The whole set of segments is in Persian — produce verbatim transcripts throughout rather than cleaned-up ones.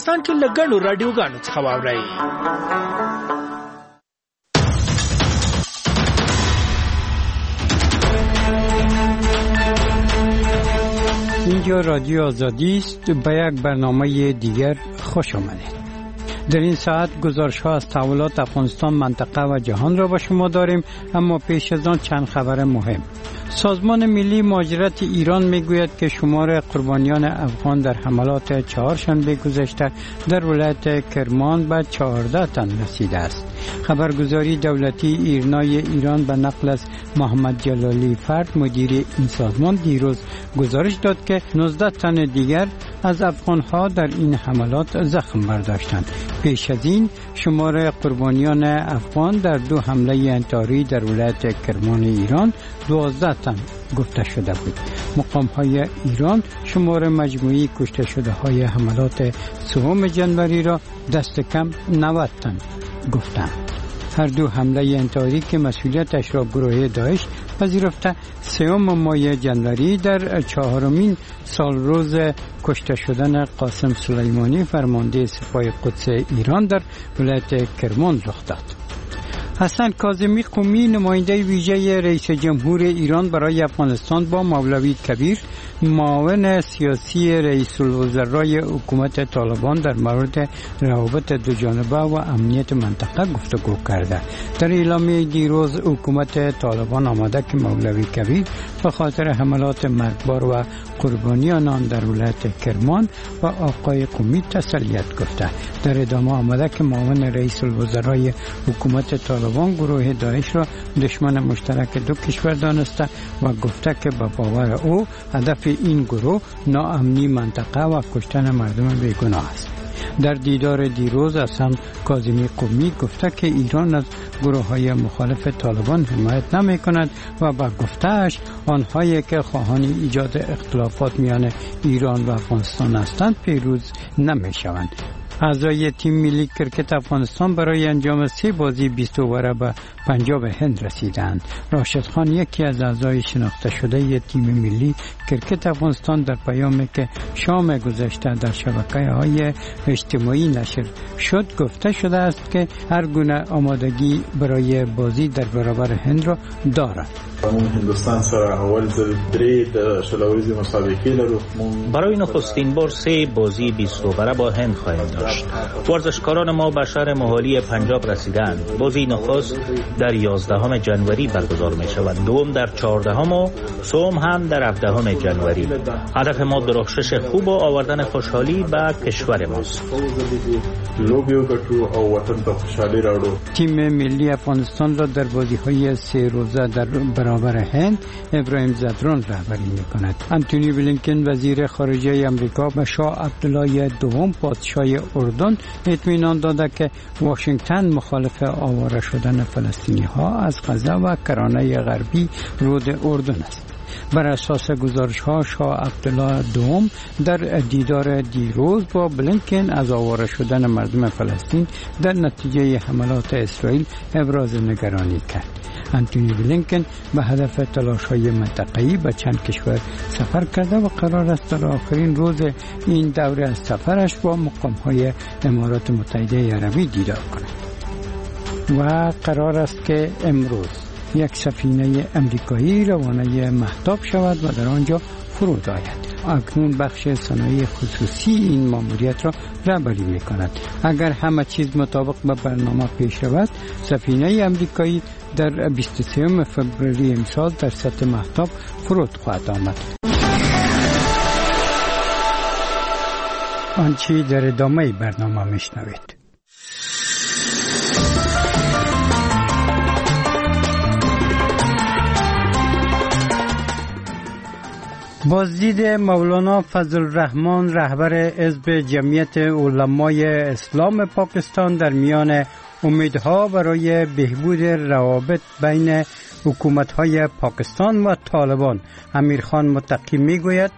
افغانستان کې لګړو رادیوګانو څخه واوري. اینجا رادیو آزادی است. به یک برنامه دیگر خوش آمدید. در این ساعت گزارش ها از تحولات افغانستان، منطقه و جهان را با شما داریم، اما پیش از آن چند خبر مهم. سازمان ملی مهاجرت ایران میگوید که شمار قربانیان افغان در حملات چهارشنبه گذشته در ولایت کرمان به چهارده تن رسیده است. خبرگزاری دولتی ایرنای ایران به نقل از محمد جلالی فرد مدیر این سازمان دیروز گزارش داد که نوزده تن دیگر از افغان‌ها در این حملات زخم برداشتند. پیش از این شمار قربانیان افغان در دو حمله انتحاری در ولایت کرمان ایران دوازده تن گفته شده بود. مقام‌های ایران شمار مجموعی کشته شده های حملات سوم جنوری را دست کم نود تن گفتند. هر دو حمله انتحاری که مسئولیتش را گروه داعش پذیرفته سوم ماه جنوری در چهارمین سال روز کشته شدن قاسم سلیمانی فرمانده سپاه قدس ایران در ولایت کرمان رخ داد. حسن کاظمی قمی نماینده ویژه رئیس جمهور ایران برای افغانستان با مولوی کبیر معاون سیاسی رئیس الوزرای حکومت طالبان در مورد روابط دوجانبه و امنیت منطقه گفتگو کرده. در اعلامیه دیروز حکومت طالبان آمده که مولوی کبیر به خاطر حملات مرگبار و قربانیان آن در ولایت کرمان و آقای قمی تسلیت گفته. در ادامه آمده که معاون رئیس الوزرای حکومت طالبان گروه داعش را دشمن مشترک دو کشور دانسته و گفته که به باور او هدف این گروه ناامنی منطقه و کشتن مردم بیگناه است. در دیدار دیروز حسن کاظمی قمی گفته که ایران از گروه های مخالف طالبان حمایت نمی کند و با گفتهش آنهایی که خواهان ایجاد اختلافات میان ایران و افغانستان هستند پیروز نمی شوند. اعضای تیم ملی کرکت افغانستان برای انجام سه بازی بیست اووره به پنجاب هند رسیدند. راشد خان یکی از اعضای شناخته شده تیم ملی کرکت افغانستان در پیامی که شام گذشته در شبکه‌های اجتماعی نشر شد گفته شده است که هر گونه آمادگی برای بازی در برابر هند را دارد. هندوستان سره اول ځل درې د شلوريزي مسابقې لرو. برای نخستین بار سه بازی بیست اووره با هند خواهیم داشت. ورزشکاران ما به شهر موهالی پنجاب رسیدند. بازی نخست در یازدهم جنوری برگزار می شود، دوم در چهاردهم و سوم هم در هفدهم جنوری. هدف ما درخشش خوب و آوردن خوشحالی به کشور ماست. تیم ملی افغانستان را در بازی‌های سه روزه در برابر هند ابراهیم زدران رهبری می‌کند. انتونی بلینکن وزیر خارجه آمریکا به شاه عبدالله دوم پادشاه اردن اطمینان داده که واشنگتن مخالف آواره شدن فلسطینی‌ها از غزه و کرانه غربی رود اردن است. بر اساس گزارش ها شاه عبدالله دوم در دیدار دیروز با بلینکن از آواره شدن مردم فلسطین در نتیجه حملات اسرائیل ابراز نگرانی کرد. انتونی بلینکن به هدف تلاش های منطقه‌ای به چند کشور سفر کرده و قرار است در آخرین روز این دوره از سفرش با مقام های امارات متحده عربی دیدار کند. و قرار است که امروز یک سفینه امریکایی روانه مهتاب شود و در آنجا فرود آید. اکنون بخش صنایع خصوصی این ماموریت را رهبری می کند. اگر همه چیز مطابق به برنامه پیش رود، سفینه امریکایی در بیست و سوم فوریه امسال در سطح مهتاب فرود خواهد آمد. آنچه در ادامه برنامه میشنوید. بازدید مولانا فضل الرحمن رهبر حزب جمعیت علمای اسلام پاکستان در میان امیدها برای بهبود روابط بین حکومت‌های پاکستان و طالبان. امیرخان متقی میگوید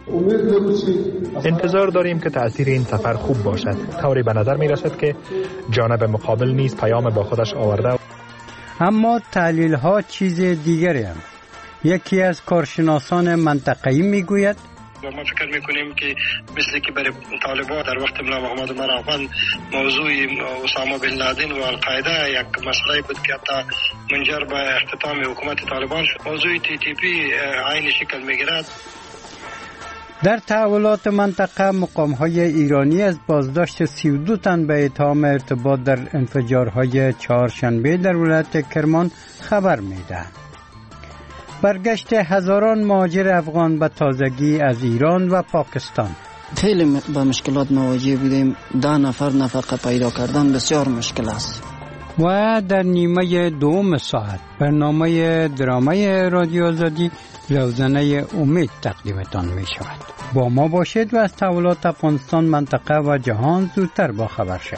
انتظار داریم که تأثیر این سفر خوب باشد. طوری به نظر می رسد که جانب مقابل نیز پیام با خودش آورده. اما تحلیل ها چیز دیگری هم. یکی از کارشناسان منطقه‌ای میگوید و ما فکر میکنیم که مثل که برای طالبان در وقت مولا محمد عمر افغان موضوع اسامه بن لادن و القاعده یک مسئله بود که حتی منجر به اختتام حکومت طالبان شد. موضوع تی تی پی عین شکل میگیرد. در تحولات منطقه مقام‌های ایرانی از بازداشت سی و دو تن به اتهام ارتباط در انفجارهای چهارشنبه در ولایت کرمان خبر می‌دهند. برگشت هزاران مهاجر افغان به تازگی از ایران و پاکستان. خیلی با مشکلات مواجه بودیم. ده نفر نفقه پیدا کردن بسیار مشکل است. و در نیمه دوم ساعت برنامه درامای رادیو آزادی روزنه امید تقدیمتان می شود. با ما باشید و از تحولات افغانستان، منطقه و جهان زودتر با خبر شوید.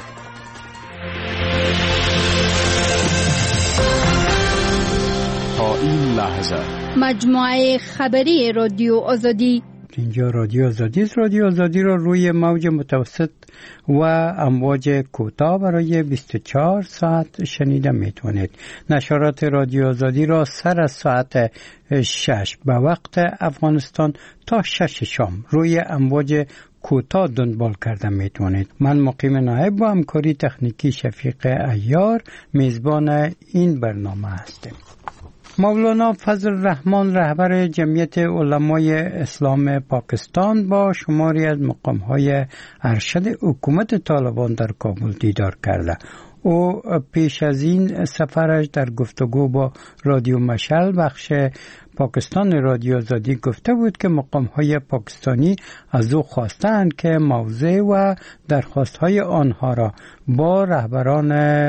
تا این لحظه مجموعه خبری رادیو آزادی. اینجا رادیو آزادی است. رادیو آزادی را روی موج متوسط و امواج کوتاه برای بیست و چهار ساعت شنیده میتونید. نشرات رادیو آزادی را سر از ساعت شش به وقت افغانستان تا شش شام روی امواج کوتاه دنبال کرده میتونید. من مقیم نایب با همکاری تکنیکی شفیق عیار میزبان این برنامه هستم. مولانا فضل الرحمن رهبر جمعیت علمای اسلام پاکستان با شماری از مقام‌های ارشد حکومت طالبان در کابل دیدار کرده. او پیش از این سفرش در گفتگو با رادیو مشعل بخش پاکستان رادیو آزادی گفته بود که مقام‌های پاکستانی از او خواستند که موضع و درخواست‌های آنها را با رهبران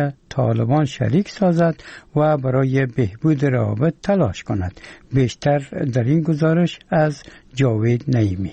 طالبان شریک سازد و برای بهبود روابط تلاش کند. بیشتر در این گزارش از جاوید نعیمی.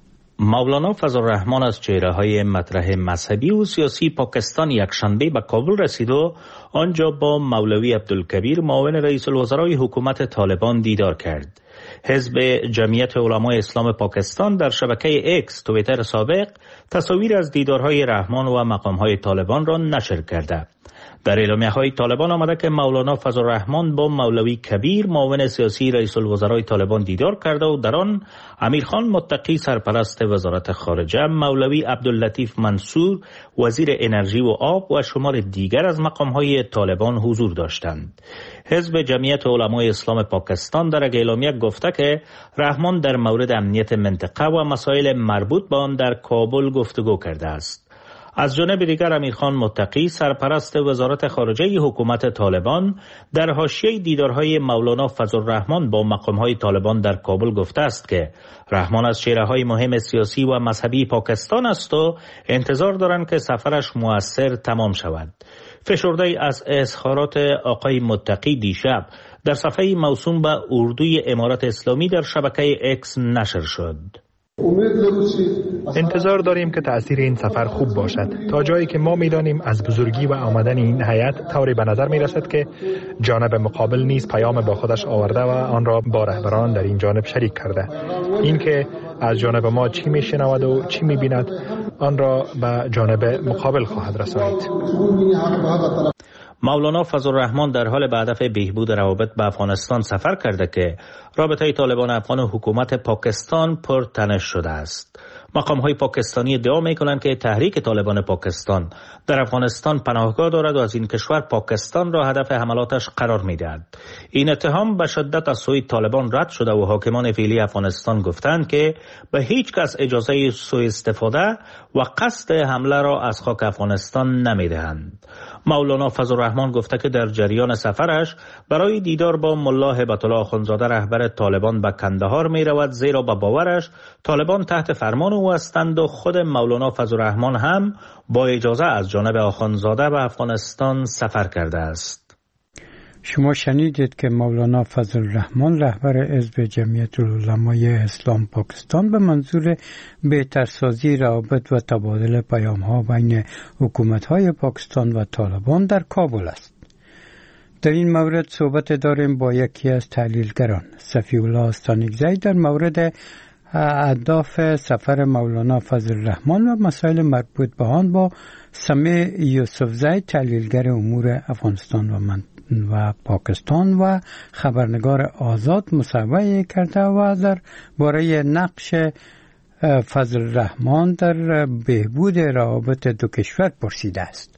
مولانا فضل الرحمن از چهره‌های مطرح مذهبی و سیاسی پاکستان یکشنبه به کابل رسید و آنجا با مولوی عبدالکبیر معاون رئیس الوزرای حکومت طالبان دیدار کرد. حزب جمعیت علمای اسلام پاکستان در شبکه اکس توییتر سابق تصاویر از دیدارهای رحمان و مقامهای طالبان را نشر کرده. در اعلامیه‌های طالبان آمده که مولانا فضل الرحمن با مولوی کبیر معاون سیاسی رئیس الوزرای طالبان دیدار کرده و در آن امیرخان متقی سرپرست وزارت خارجه، مولوی عبداللطیف منصور وزیر انرژی و آب و شمار دیگر از مقام‌های طالبان حضور داشتند. حزب جمعیت علمای اسلام پاکستان در اعلامیه گفته که رحمان در مورد امنیت منطقه و مسائل مربوط به آن در کابل گفتگو کرده است. از جانب دیگر امیرخان متقی سرپرست وزارت خارجه حکومت طالبان در حاشیه دیدارهای مولانا فضل الرحمن با مقامهای طالبان در کابل گفته است که رحمان از چهره‌های مهم سیاسی و مذهبی پاکستان است و انتظار دارند که سفرش مؤثر تمام شود. فشرده از اظهارات آقای متقی دیشب در صفحه موسوم به اردوی امارت اسلامی در شبکه اکس نشر شد. انتظار داریم که تأثیر این سفر خوب باشد. تا جایی که ما می‌دانیم از بزرگی و آمدن این هیئت طوری به نظر می‌رسد که جانب مقابل نیز پیام با خودش آورده و آن را با رهبران در این جانب شریک کرده. این که از جانب ما چی می‌شنود و چی می‌بیند آن را به جانب مقابل خواهد رسانید. مولانا فضل الرحمن در حال به هدف بهبود روابط با افغانستان سفر کرده که رابطه طالبان افغان و حکومت پاکستان پرتنش شده است. مقام‌های پاکستانی ادعا می‌کنند که تحریک طالبان پاکستان در افغانستان پناهگاه دارد و از این کشور پاکستان را هدف حملاتش قرار می‌دهد. این اتهام به شدت از سوی طالبان رد شده و حاکمان فعلی افغانستان گفتند که به هیچ کس اجازه سوء استفاده و قصد حمله را از خاک افغانستان نمی‌دهند. مولانا فضل الرحمن گفته که در جریان سفرش برای دیدار با ملا هبت الله آخوندزاده رهبر طالبان به کندهار می رود، زیرا به باورش طالبان تحت فرمان او هستند و خود مولانا فضل الرحمن هم با اجازه از جانب آخوندزاده به افغانستان سفر کرده است. شما شنیدید که مولانا فضل الرحمن رهبر حزب جمعیت علمای اسلام پاکستان به منظور بهترسازی روابط و تبادل پیام‌ها بین حکومت‌های پاکستان و طالبان در کابل است. در این مورد صحبت داریم با یکی از تحلیلگران، صفی الله استانیکزی، در مورد اهداف سفر مولانا فضل الرحمن و مسائل مربوط به آن با سمیع یوسفزی، تحلیلگر امور افغانستان و من و پاکستان و خبرنگار آزاد مصاحبه کرده و در باره نقش فضل رحمان در بهبود روابط دو کشور پرسیده است.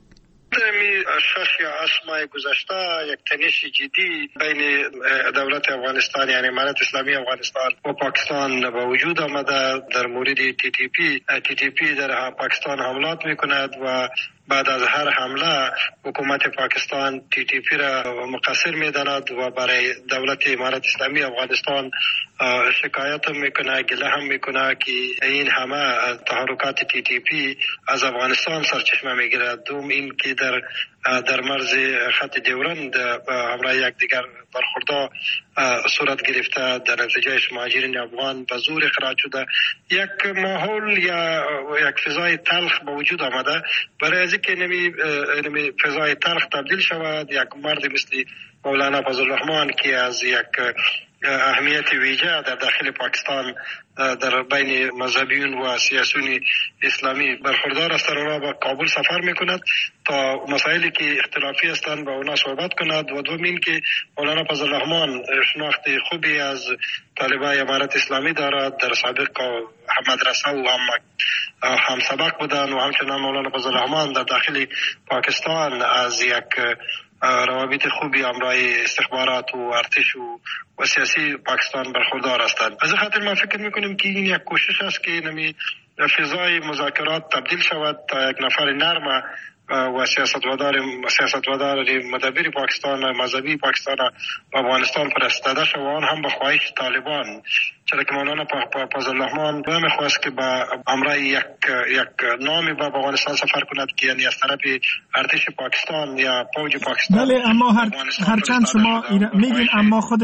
شش یا هشت ماه گذشته یک تنش جدی بین دولت افغانستان یعنی امارت اسلامی افغانستان و پاکستان به وجود آمده در مورد تی تی پی. تی تی پی در پاکستان حملات میکند و بعد از هر حمله حکومت پاکستان تی تی پی را مقصر میداند و برای دولت امارت اسلامی افغانستان شکایت هم میکنه، گله هم میکنه که این همه تحرکات تی تی پی از افغانستان سرچشمه میگیرد. دوم این که در در مرز خط ډیورند همراه یک دیگر برخوردها صورت گرفته، در نتیجهش مهاجرین افغان به زور اخراج شده. یک ماحول یا یک فضای تلخ به وجود آمده. برای از اینکه نمی فضای تلخ تبدیل شود، یک مرد مثل مولانا فضل الرحمن که از یک اهمیت ویژه در داخل پاکستان در بین مذهبیون و سیاسیون اسلامی برخوردار است، را به کابل سفر میکند تا مسائلی که اختلافی هستند با اونا صحبت کند. و دوم این که مولانا فضل الرحمن شناخت خوبی از طالبای امارت اسلامی دارد، در سابق مدرسه و هم هم سبق بودن و همچنان مولانا فضل الرحمن در داخل پاکستان از یک روابط خوبی امرای استخبارات و ارتش و, و سیاسی پاکستان برخوردار هستند. از خاطر ما فکر میکنیم که این یک کوشش است که نمی فضای مذاکرات تبدیل شود تا یک نفر نرم و سیاستمدار سیاستمدار مدبر پاکستان و مذهبی پاکستان و افغانستان پرستاده شود، آن هم به خواهش طالبان. چرا که مولانا فضل الرحمن نمیخواست که با امرای یک یک نامی به افغانستان سفر کند که یعنی از طرف ارتش پاکستان یا فوج پاکستان. بله، اما هر هرچند شما میگین، اما خود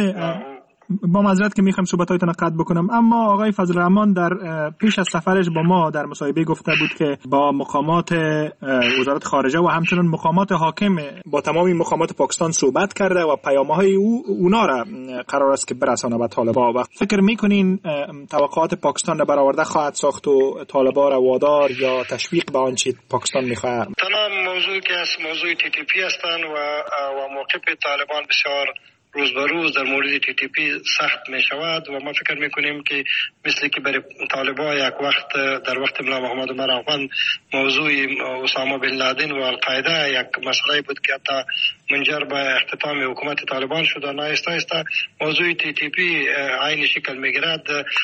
با معذرت که میخوام صحبتایتون قطع بکنم، اما آقای فضل الرحمن در پیش از سفرش با ما در مصاحبه گفته بود که با مقامات وزارت خارجه و همچنین مقامات حاکم با تمامی مقامات پاکستان صحبت کرده و پیام‌های او اونا را قرار است که برسانه به طالبان. و فکر میکنین توقعات پاکستان را برآورده خواهد ساخت و طالبان را وادار یا تشویق به آنچه پاکستان میخواهد؟ تمام موضوعی که از موضوع تی تی پی هستند و و موقف طالبان بسیار روز به روز در مورد تی تی پی سخت می شود و ما فکر می کنیم که مثل که برای طالبان یک وقت در وقت ملا محمد عمر افغان موضوع اسامه بن لادن و القاعده یک مسئله بود که حتی منجر به اختتام حکومت طالبان شده، نه آهسته آهسته موضوع تی تی پی عین شکل می گیرد.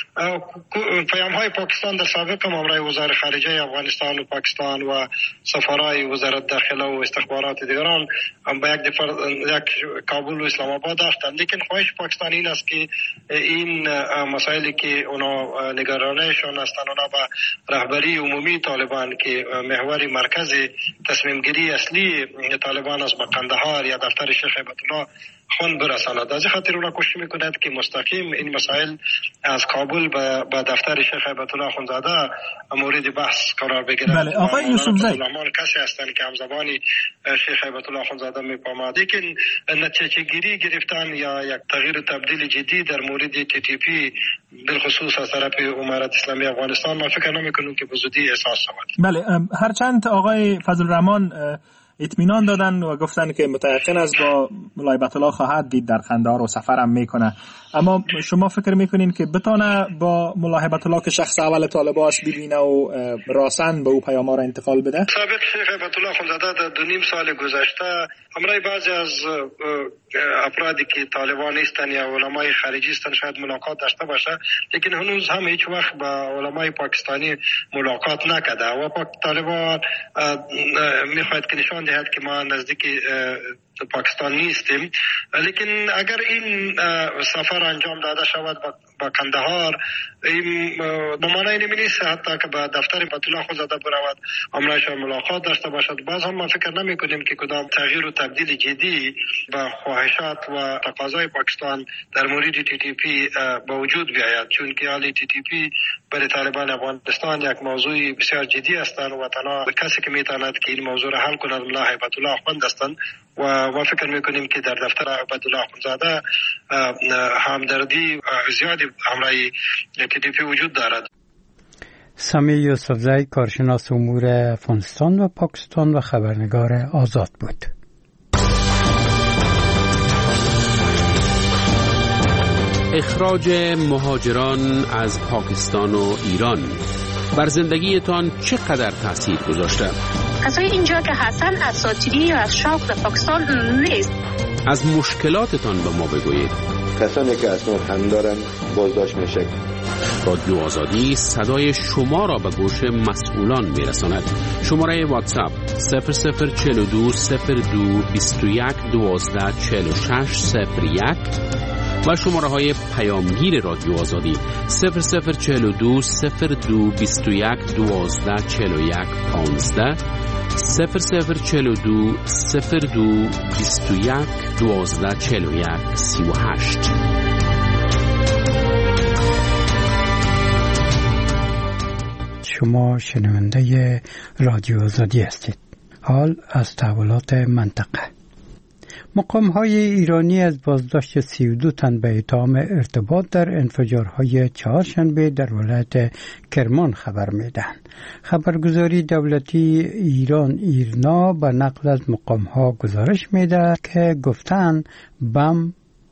پیام های پاکستان در سابق هم امرای وزارت خارجه افغانستان و پاکستان و سفرای وزارت داخله و استخبارات دیگران به یک دفعه یک کابل و اسلام آباد داشتند، لیکن خواهش پاکستان این است که این مسائلی که اونا نگرانشان هستند اونا به رهبری عمومی طالبان که محور مرکز تصمیم گیری اصلی طالبان است به قندهار یا دفتر شیخ هیبت الله خون برساند. از خاطر اونا کوشش میکند که مستقیم این مسائل از کابل به دفتر شیخ هیبت الله خونزاده مورد بحث قرار بگیرد. بله، آقای یوسف زی کسی هستند که همزبانی شیخ هیبت الله خونزاده میپامد، لیکن نتیجه گیری گرفتن یا یک تغییر تبدیل جدی در مورد تی تی پی بالخصوص از طرف امارت اسلامی افغانستان ما فکر نمیکنیم که به زودی احساس شود. بله، هرچند آقای فضل الرحمن اطمینان دادن و گفتن که متيقن است با مولای هیبت الله خواهد دید در قندهار و سفرم میکنه، اما شما فکر میکنین که بتونه با مولای هیبت الله که شخص اول طالبان است ببینه و راسن به او پیام‌ها را انتقال بده؟ سابق شیخ هیبت الله خونزاده در دو نیم سال گذشته امرای بعضی از افرادی که طالبان نیستن یا علمای خارجی هستن شاید ملاقات داشته باشه، لیکن هنوز هم هیچ وقت با علمای پاکستانی ملاقات نکرده و پاک طالبان میخواهد که نشان دهد که ما نزدیک پاکستان نیستیم. لیکن اگر این سفر انجام داده شود با قندهار، این به معنی نمی نیست حتی که به دفتر هیبت الله خونزاده برود امرایش ملاقات داشته باشد. باز هم ما فکر نمی کنیم که کدام تغییر و تبدیل جدی با خواهشات و تقاضای پاکستان در مورد تی تی پی به وجود بیاید، چون که حالی تی تی پی برای طالبان افغانستان یک موضوع بسیار جدی هستند و تنها کسی که میتواند که این موضوع را حل کند ملا هیبت الله خونزاده هستند و ما فکر میکنیم که در دفتر هیبت الله خونزاده همدردی زیادی همراه تی تی پی وجود دارد. سمیع یوسفزی، کارشناس امور افغانستان و پاکستان و خبرنگار آزاد بود. اخراج مهاجران از پاکستان و ایران بر زندگیتان چقدر تأثیر گذاشته؟ کسای اینجا که حسن اساطیری از شوق به پاکستان نیست. از مشکلاتتان به ما بگویید. کسانی که اسناد هم دارن بازداشت میشه. رادیو آزادی صدای شما را به گوش مسئولان میرساند. شماره واتساپ صفر صفر چهل و دو صفر دو بیست و یک دوازده چهل و شش صفر یک و شماره های پیامگیر رادیو آزادی صفر صفر چهل و دو صفر دو بیست و یک دوازده چهل و یک پانزده صفر صفر چهل و دو صفر دو بیست و یک دوازده چهل و یک سی و هشت. شما شنونده رادیو آزادی هستید. حال از تحولات منطقه. مقام‌های ایرانی از بازداشت سی و دو تن به اتهام ارتباط در انفجارهای چهارشنبه در ولایت کرمان خبر میدهند. خبرگزاری دولتی ایران ایرنا به نقل از مقام‌ها گزارش میده که گفتند بم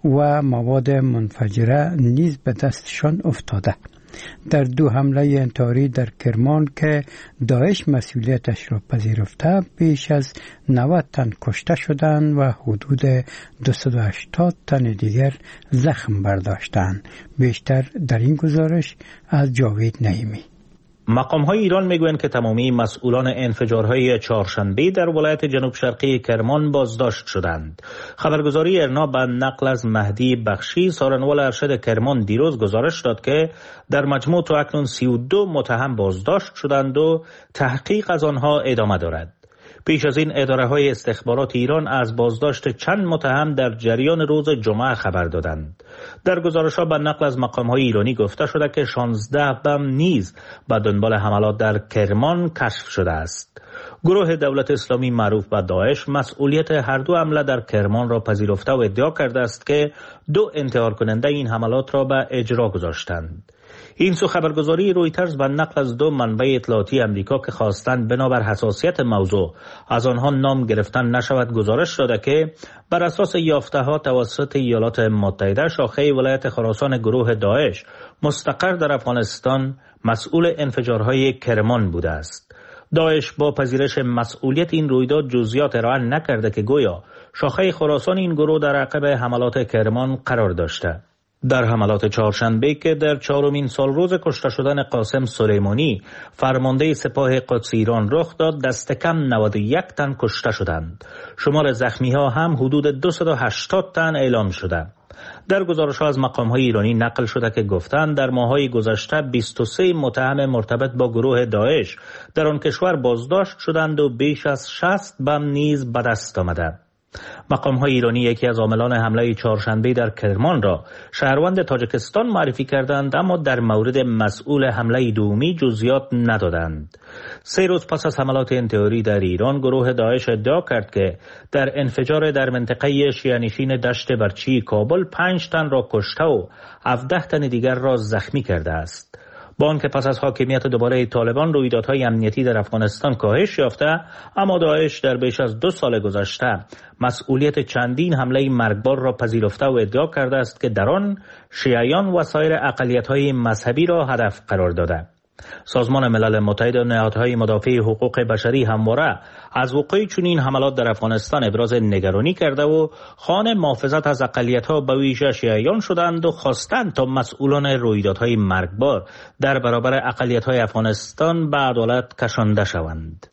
و مواد منفجره نیز به دستشان افتاده. در دو حمله انتحاری در کرمان که داعش مسئولیتش را پذیرفته بیش از نود تن کشته شدند و حدود دویست و هشتاد تن دیگر زخم برداشتند. بیشتر در این گزارش از جاوید نعیمی. مقام‌های ایران میگویند که تمامی مسئولان انفجارهای چهارشنبه در ولایت جنوب شرقی کرمان بازداشت شدند. خبرگزاری ارنا به نقل از مهدی بخشی سارنوال ارشد کرمان دیروز گزارش داد که در مجموع تا اکنون سی و دو متهم بازداشت شدند و تحقیق از آنها ادامه دارد. پیش از این اداره‌های استخبارات ایران از بازداشت چند متهم در جریان روز جمعه خبر دادند. در گزارش‌ها به نقل از مقام‌های ایرانی گفته شده که شانزده بم نیز به دنبال حملات در کرمان کشف شده است. گروه دولت اسلامی معروف به داعش مسئولیت هر دو حمله در کرمان را پذیرفته و ادعا کرده است که دو انتحار کننده این حملات را به اجرا گذاشتند. این سو خبرگزاری رویترز به نقل از دو منبع اطلاعاتی امریکا که خواستند بنابر حساسیت موضوع از آنها نام گرفتن نشود گزارش داده که بر اساس یافته ها توسط ایالات متحده شاخه ولایت خراسان گروه داعش مستقر در افغانستان مسئول انفجارهای کرمان بوده است. داعش با پذیرش مسئولیت این رویداد جزئیات ارائه نکرده که گویا شاخه خراسان این گروه در عقب حملات کرمان قرار داشته. در حملات چهارشنبه که در چهارمین سال روز کشته شدن قاسم سلیمانی فرمانده سپاه قدس ایران رخ داد، دست کم نود و یک تن کشته شدند. شمار زخمی ها هم حدود دویست و هشتاد تن اعلام شده. در گزارش ها از مقام های ایرانی نقل شده که گفتند در ماهای گذشته بیست و سه متهم مرتبط با گروه داعش در آن کشور بازداشت شدند و بیش از شصت بم نیز به دست آمده. مقام‌های ایرانی یکی از عاملان حمله چهارشنبه در کرمان را شهروند تاجیکستان معرفی کردند، اما در مورد مسئول حمله دومی جزئیات ندادند. سه روز پس از حملات انتحاری در ایران گروه داعش ادعا کرد که در انفجار در منطقه شیعه‌نشین دشت برچی کابل پنج تن را کشته و هفده تن دیگر را زخمی کرده است. با آنکه پس از حاکمیت دوباره طالبان رویدادهای امنیتی در افغانستان کاهش یافته، اما داعش در بیش از دو سال گذشته مسئولیت چندین حمله مرگبار را پذیرفته و ادعا کرده است که در آن شیعیان و سایر اقلیت‌های مذهبی را هدف قرار داده. سازمان ملل متحد و نهادهای مدافع حقوق بشری همواره از وقوع چنین حملات در افغانستان ابراز نگرانی کرده و خواهان محافظت از اقلیت‌ها به ویژه شیعیان شدند و خواستند تا مسئولان رویدادهای مرگبار در برابر اقلیت‌های افغانستان به عدالت کشانده شوند.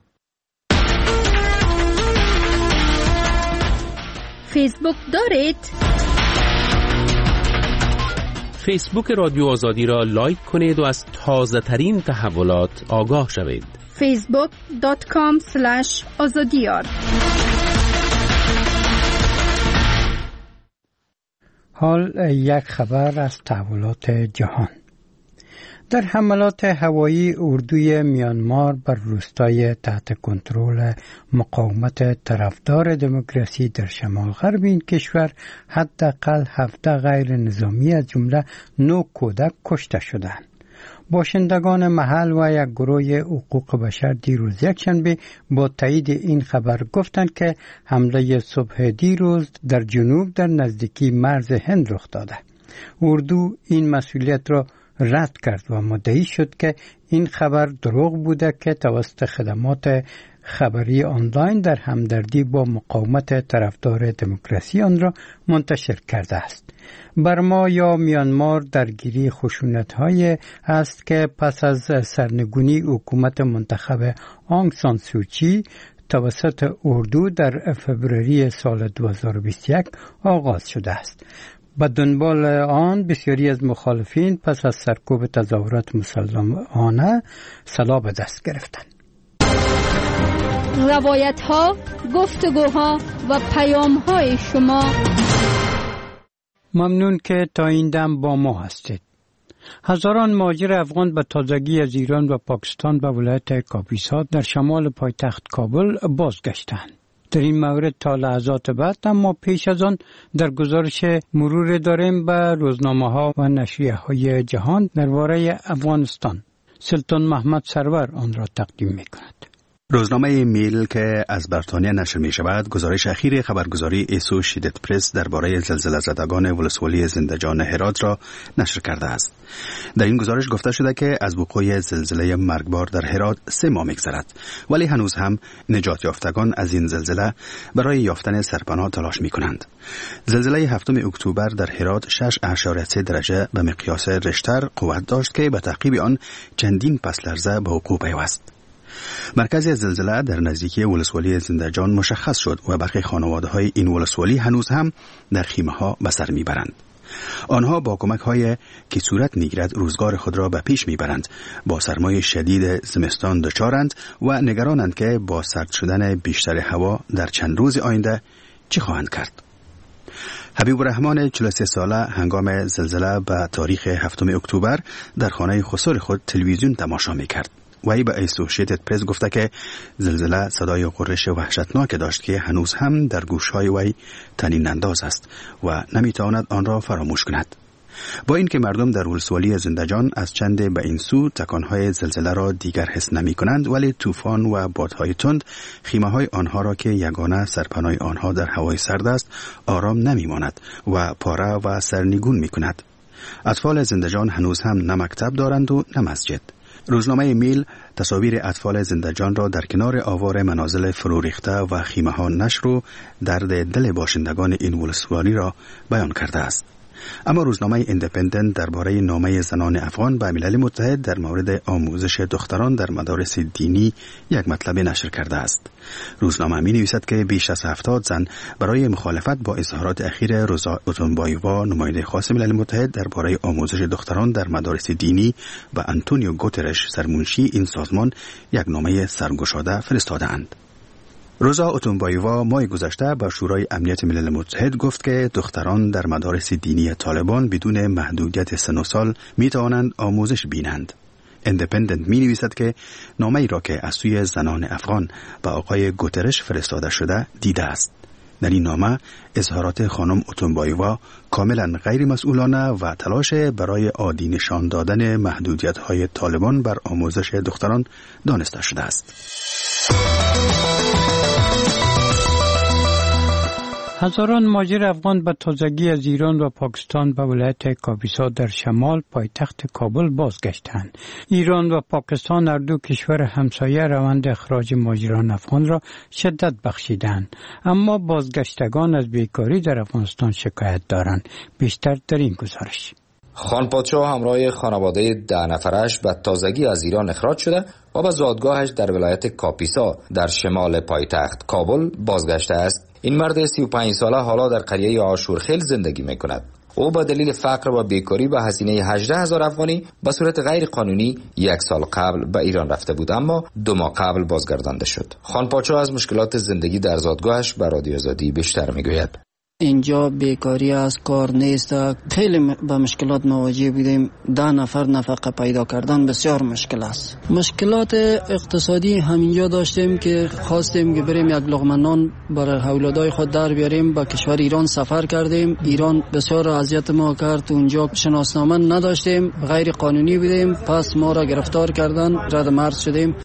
فیسبوک دارید؟ فیسبوک رادیو آزادی را لایک کنید و از تازه ترین تحولات آگاه شوید. فیسبوک دات کام اسلش آزادیار. حال یک خبر از تحولات جهان. در حملات هوایی اردوی میانمار بر روستای تحت کنترل مقاومت طرفدار دموکراسی در شمال غرب این کشور حداقل هفده غیر نظامی از جمله نه کودک کشته شدند. باشندگان محل و یک گروه حقوق بشر دیروز یکشنبه با تایید این خبر گفتند که حمله صبح دیروز در جنوب در نزدیکی مرز هند رخ داده. اردو این مسئولیت را رد کرد و مدعی شد که این خبر دروغ بوده که توسط خدمات خبری آنلاین در همدردی با مقاومت طرفدار دموکراسی آن را منتشر کرده است. برما یا میانمار درگیری خشونت‌های است که پس از سرنگونی حکومت منتخب آنگ سان سوچی توسط اردو در فوریه سال دو هزار و بیست و یک آغاز شده است. به دنبال آن بسیاری از مخالفین پس از سرکوب تظاهرات مسلحانه سلاح به دست گرفتند. روایت ها، گفتگوها و پیام های شما. ممنون که تا این دم با ما هستید. هزاران مهاجر افغان به تازگی از ایران و پاکستان به ولایت کاپیسا در شمال پایتخت کابل بازگشتند. در این مورد تا لحظات بعد اما پیش از آن در گزارش مرور داریم به روزنامه ها و نشریه های جهان درباره افغانستان. سلطان محمد سرور آن را تقدیم می کند. روزنامه میل که از بریتانیا نشر می شود گزارش اخیر خبرگزاری اسوسییتد پرس درباره زلزله زدگان ولسوالی زندجان هرات را نشر کرده است. در این گزارش گفته شده که از وقوع زلزله مرگبار در هرات سه ماه می‌گذرد، ولی هنوز هم نجات یافتگان از این زلزله برای یافتن سرپناه تلاش می‌کنند. زلزله هفتم اکتبر در هرات شش اشاریه سه درجه به مقیاس رشتر قوت داشت که به تعقیب آن چندین پس لرزه به وقوع پیوست. مرکز زلزله در نزدیکی ولسوالی زندجان مشخص شد و برخی خانواده‌های این ولسوالی هنوز هم در خیمه‌ها به سر می‌برند. آنها با کمک‌های که صورت می‌گیرد روزگار خود را به پیش می‌برند. با سرمای شدید زمستان دچارند و نگرانند که با سرد شدن بیشتر هوا در چند روز آینده چه خواهند کرد. حبیب الرحمن چهل و سه ساله هنگام زلزله به تاریخ هفتم اکتبر در خانه خسر خود تلویزیون تماشا می‌کرد. وی به اسوسییتد پرس گفته که زلزله صدای غرش وحشتناک داشت که هنوز هم در گوش‌های وی طنین انداز است و نمیتواند آن را فراموش کند. با اینکه مردم در ولسوالی زندجان از چند به این سو تکانهای زلزله را دیگر حس نمی کنند، ولی طوفان و بادهای تند خیمه‌های آنها را که یگانه سرپناه آنها در هوای سرد است آرام نمی ماند و پاره و سرنگون می کند. اطفال زندجان هنوز هم نه مکتب دارند و نه مسجد. روزنامه میل تصاویر اطفال زندجان را در کنار آوار منازل فرو ریخته و خیمه ها نشر و درد دل باشندگان این ولسوالی را بیان کرده است. اما روزنامه ایندیپندنت درباره نامه زنان افغان به ملل متحد در مورد آموزش دختران در مدارس دینی یک مطلب نشر کرده است. روزنامه می نویسد که بیش از هفتاد زن برای مخالفت با اظهارات اخیر روزا اوتونبایووا نماینده خاص ملل متحد درباره آموزش دختران در مدارس دینی و آنتونیو گوترش سرمنشی این سازمان یک نامه سرگشاده فرستاده‌اند. روزا اوتونبایووا ماه گذشته به شورای امنیت ملل متحد گفت که دختران در مدارس دینی طالبان بدون محدودیت سن و سال می توانند آموزش بینند. ایندیپندنت می نویسد که نامه‌ای را که از سوی زنان افغان به آقای گوترش فرستاده شده دیده است. در این نامه اظهارات خانم اوتونبایووا کاملا غیر مسئولانه و تلاش برای عادی نشان دادن محدودیت‌های طالبان بر آموزش دختران دانسته شده است. هزاران مهاجر افغان به تازگی از ایران و پاکستان به ولایت کاپیسا در شمال پایتخت کابل بازگشتند. ایران و پاکستان هر دو کشور همسایه روند اخراج مهاجران افغان را شدت بخشیدند، اما بازگشتگان از بیکاری در افغانستان شکایت دارند. بیشتر در این گزارش. خان پادشاه همراه خانواده ده نفرش به تازگی از ایران اخراج شده و به زادگاهش در ولایت کاپیسا در شمال پایتخت کابل بازگشته است. این مرد سی و پنج ساله حالا در قریه آشورخیل زندگی می کند. او به دلیل فقر و بیکاری به هزینه هجده هزار افغانی به صورت غیر قانونی یک سال قبل به ایران رفته بود، اما دو ماه قبل بازگردانده شد. خان پادشاه از مشکلات زندگی در زادگاهش به رادیو آزادی بیشتر می گوید. اینجا بیکاری است، کار نیست، خیلی با مشکلات مواجه بودیم. ده نفر نفقه پیدا کردن بسیار مشکل است. مشکلات اقتصادی همینجا داشتیم که خواستیم که بریم یک لقمه نان برای اولادای خود در بیاریم. با کشور ایران سفر کردیم. ایران بسیار اذیت ما کرد. اونجا شناسنامه نداشتیم، غیر قانونی بودیم، پس ما را گرفتار کردن، رد مرز شدیم.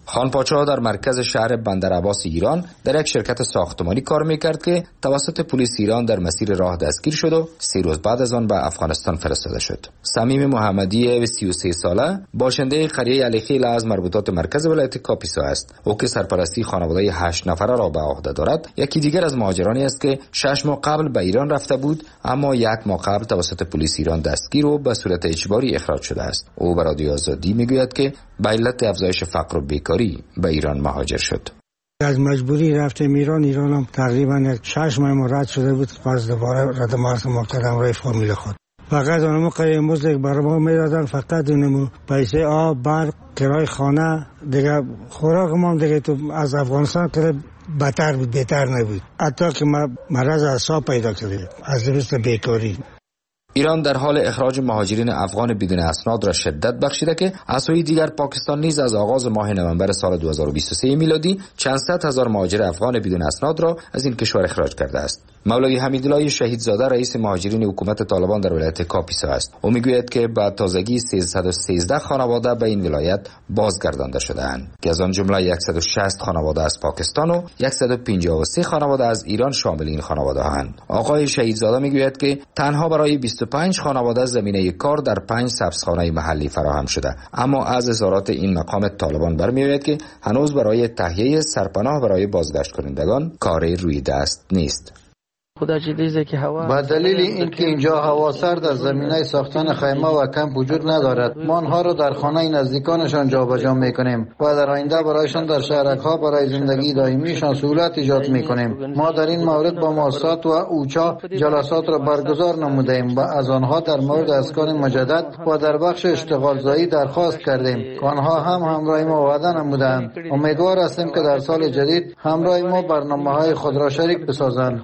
خان پاچا در مرکز شهر بندر عباس ایران در یک شرکت ساختمانی کار میکرد که توسط پلیس ایران در مسیر راه دستگیر شد و سی روز بعد از آن به افغانستان فرستاده شد. صمیم محمدی سی و سه ساله باشنده قریه علیخیل از مربوطات مرکز ولایت کاپیسا است. او که سرپرستی خانواده هشت نفره را به عهده دارد، یکی دیگر از مهاجرانی است که شش ماه قبل به ایران رفته بود اما یک ماه قبل توسط پلیس ایران دستگیر و به صورت اجباری اخراج شده است. او به رادیو آزادی میگوید که به علت افزایش فقر و بیکاری به ایران مهاجر شد. از مجبوری رفتیم ایران. ایران هم تقریبا شش ماه مرد شده بود. پس دوباره رد مارس مبتدم رای فامیل خود. فقط اونمو قریه مزدک برای ما میدادن، فقط اونمو پیسه آب، برق، کرای خانه، دیگه خوراک ما دیگه تو از افغانستان که بدتر بود، بهتر نبود. حتی که ما مرض اعصاب پیدا کردیم از دست بیکاری. ایران در حال اخراج مهاجرین افغان بدون اسناد را شدت بخشیده که از سوی دیگر پاکستان نیز از آغاز ماه نوامبر سال دو هزار و بیست و سه میلادی چند صد هزار مهاجر افغان بدون اسناد را از این کشور اخراج کرده است. مولوی حمیدالله شهیدزاده رئیس مهاجرین حکومت طالبان در ولایت کاپیسا است. او میگوید که با تازگی سیصد و سیزده خانواده به این ولایت بازگردانده شده‌اند که از آن جمله صد و شصت خانواده از پاکستان و صد و پنجاه و سه خانواده از ایران شامل این خانواده هستند. آقای شهیدزاده میگوید که تنها برای بیست و پنج خانواده زمینه کار در پنج سبزخانه محلی فراهم شده، اما از اظهارات این مقام طالبان برمی‌آید که هنوز برای تهیه سرپناه برای بازگشت کنندگان کاری روی دست نیست. با دلیل اینکه اینجا هوا سرد است، زمینه ساختن خیمه و کمپ وجود ندارد. ما آنها را در خانه نزدیکانشان جابجا میکنیم و در آینده برایشان در شهرک‌ها برای زندگی دائمیشان سهولت ایجاد میکنیم. ما در این مورد با مؤسسات و اوچا جلسات را برگزار نمودیم و از آنها در مورد اسکان مجدد و در بخش اشتغال زایی درخواست کردیم که آنها هم همراه ما وعده نمودند. امیدوار هستیم که در سال جدید همراه ما برنامه‌های خود را شریک بسازند.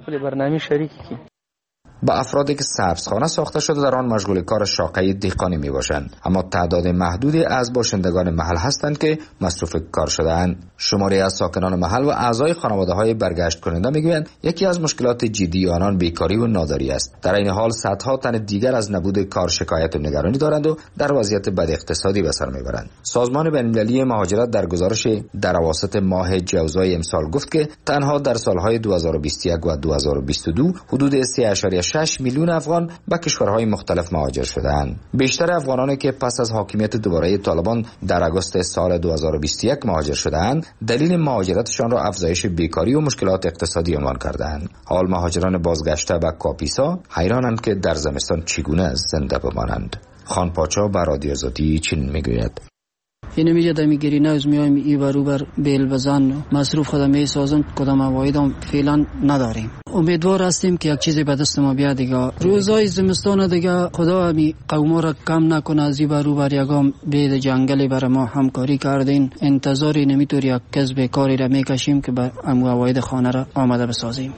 با افرادی که سبزخانه ساخته شده در آن مشغول کار شاقه دهقانی می باشند، اما تعداد محدودی از باشندگان محل هستند که مصروف کار شده‌اند. شماری از ساکنان محل و اعضای خانواده های برگشت کننده میگویند یکی از مشکلات جدی آنان بیکاری و ناداری است. در این حال صدها تن دیگر از نبود کار شکایت و نگرانی دارند و در وضعیت بد اقتصادی به سر میبرند. سازمان بین‌المللی مهاجرت در گزارش در اواسط ماه جوزای امسال گفت که تنها در سالهای دو هزار و بیست و یک و دو هزار و بیست و دو حدود سه و شش میلیون افغان به کشورهای مختلف مهاجر شده‌اند. بیشتر افغانانی که پس از حاکمیت دوباره طالبان در آگوست سال دو هزار و بیست و یک مهاجر شده‌اند، دلیل مهاجرتشان را افزایش بیکاری و مشکلات اقتصادی عنوان کرده‌اند. حال مهاجران بازگشته به کاپیسا حیرانند که در زمستان چگونه زنده بمانند. خان پاچا به رادیو آزادی چین میگوید: این میجه دمی گری نوز میایم ای بروبر بیل بزن مصروف خودم می سازم، کدام اوایدم فعلا نداریم. امیدوار هستیم که یک چیزی به دست ما بیاد دیگه. روزای زمستان دیگه خدا همی قوما را کم نکنه، از ای بروبر یگام بید جنگلی برای ما همکاری کردین. انتظاری نمیتور یک کسب کاری را میکشیم که به امو اواید خانه را آماده بسازیم.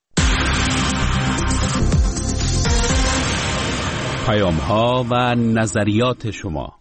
پیام ها و نظریات شما.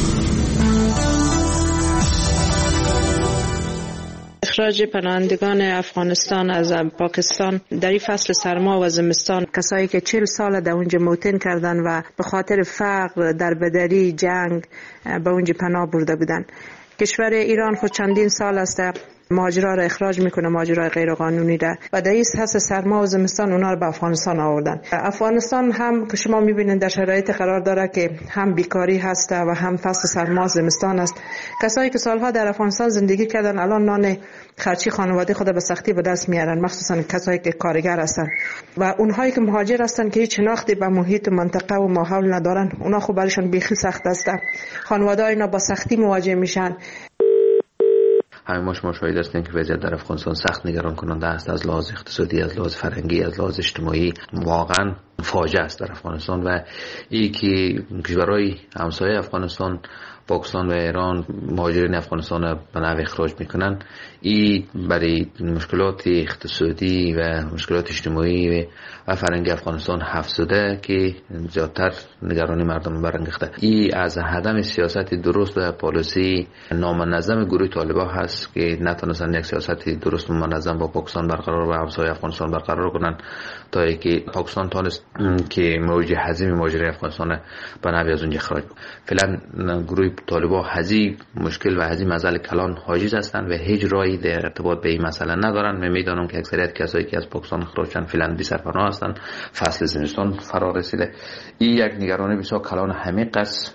اخراج پناهندگان افغانستان از پاکستان در این فصل سرما و زمستان، کسایی که چهل سال در اونجا موتن کردن و به خاطر فقر، دربدری، جنگ به اونجا پناه برده بودن. کشور ایران خود چندین سال است مهاجرا را اخراج میکنه، مهاجرای غیر قانونی را، و در این فصل سرما و زمستان اونا رو به افغانستان آوردن. افغانستان هم که شما میبینید در شرایط قرار داره که هم بیکاری هست و هم فصل سرما و زمستان است. کسایی که سالها در افغانستان زندگی کردن الان نان خرچی خانواده خود به سختی به دست میارن، مخصوصا کسایی که کارگر هستن و اونهایی که مهاجر هستن که هیچ شناختی به محیط و منطقه و ماحول ندارن، اونا خب برایشون بیخی سخت است. خانواده اینا با سختی مواجه میشن. همه ما شما شاهد هستیم که وضعیت در افغانستان سخت نگران کننده است، از لحاظ اقتصادی، از لحاظ فرهنگی، از لحاظ اجتماعی واقعا فاجعه است در افغانستان. و این که کشورهای همسایه افغانستان، پاکستان و ایران مهاجرین افغانستان را به نحو اخراج میکنن، این برای مشکلات اقتصادی و مشکلات اجتماعی و فرهنگی افغانستان افزوده که زیادتر نگرانی مردم برانگیخته. این از عدم سیاست درست و پالیسی نامنظم گروه طالبان هست که نتونستن یک سیاست درست و منظم با پاکستان برقرار و همسایه افغانستان برقرار کنن، تا اینکه پاکستان تونست که موج حزیم مهاجرین افغانستان به نحوی از اونجا اخراج. فعلا گروه طالبان هزی مشکل و هزی مسئله کلان حاجز هستند و هیچ راهی در ارتباط به این مسئله ندارن. من میدانم که اکثریت کسایی که از پاکستان خارج شدن فعلا بی سرپناه هستند، فصل زمستان فرا رسیده. این یک نگرانی بسیار کلان عمیق است.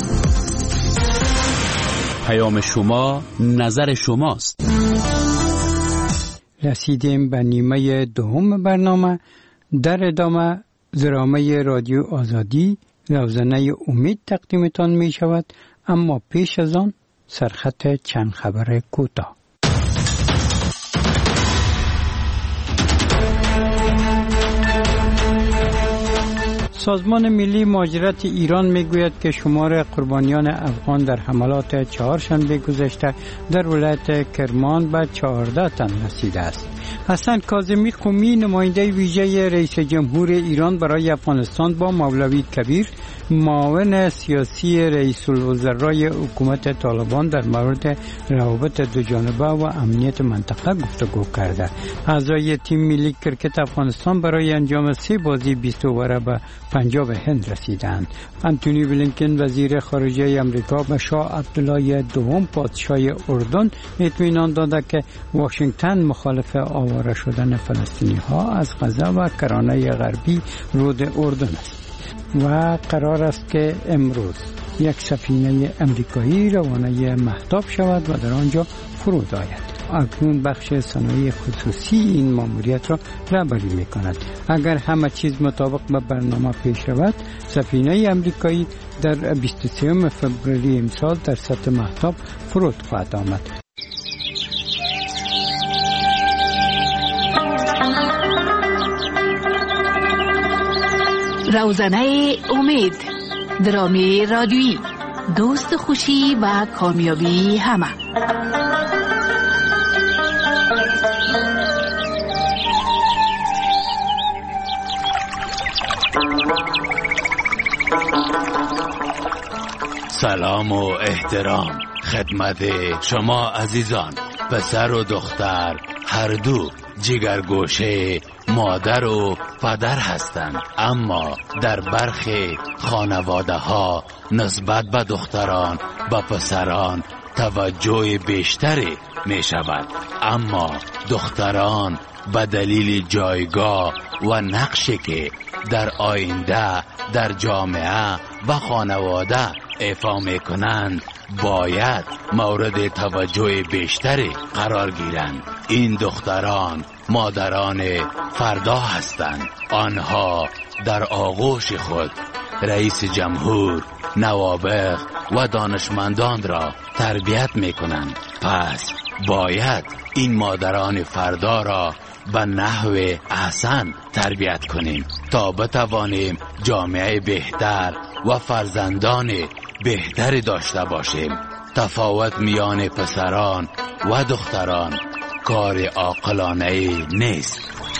پیام شما نظر شماست. رسیدیم به نیمه دوم برنامه. در ادامه درامه رادیو آزادی روزنه امید تقدیمتان می شود، اما پیش از آن سرخط چند خبر کوتاه. سازمان ملی مهاجرت ایران میگوید که شمار قربانیان افغان در حملات چهارشنبه گذشته در ولایت کرمان به چهارده تن رسیده است. حسن کاظمی قمی نماینده ویژه رئیس جمهور ایران برای افغانستان با مولوی کبیر معاون سیاسی رئیس الوزرای حکومت طالبان در مورد روابط دوجانبه و امنیت منطقه گفتگو کرده. اعضای تیم ملی کرکت افغانستان برای انجام سه بازی بیست اووره به پنجاب هند رسیدند. انتونی بلینکن وزیر خارجه امریکا به شاه عبدالله دوم پادشاه اردن اطمینان داده که واشنگتن مخالف آواره شدن فلسطینی ها از غزه و کرانه غربی رود اردن است و قرار است که امروز یک سفینه امریکایی روانه مهتاب شود و در آنجا فرود آید. اکنون بخش صنایع خصوصی این ماموریت را رهبری می کند. اگر همه چیز مطابق به برنامه پیش رود، سفینه امریکایی در بیست و سوم فوریه امسال در سطح مهتاب فرود خواهد آمد. روزنه امید، درامی رادیویی، دوست خوشی و کامیابی همه. سلام و احترام خدمت شما عزیزان. پسر و دختر هر دو جگرگوشه مادر و پدر هستند، اما در برخی خانواده ها نسبت به دختران به پسران توجه بیشتری می شود، اما دختران به دلیل جایگاه و نقشی که در آینده در جامعه و خانواده ایفا می کنند باید مورد توجه بیشتری قرار گیرند. این دختران مادران فردا هستند. آنها در آغوش خود رئیس جمهور، نوابغ و دانشمندان را تربیت می کنند. پس باید این مادران فردا را به نحو احسن تربیت کنیم تا بتوانیم جامعه بهتر و فرزندان بهتری داشته باشیم. تفاوت میان پسران و دختران کار عاقلانه نیست.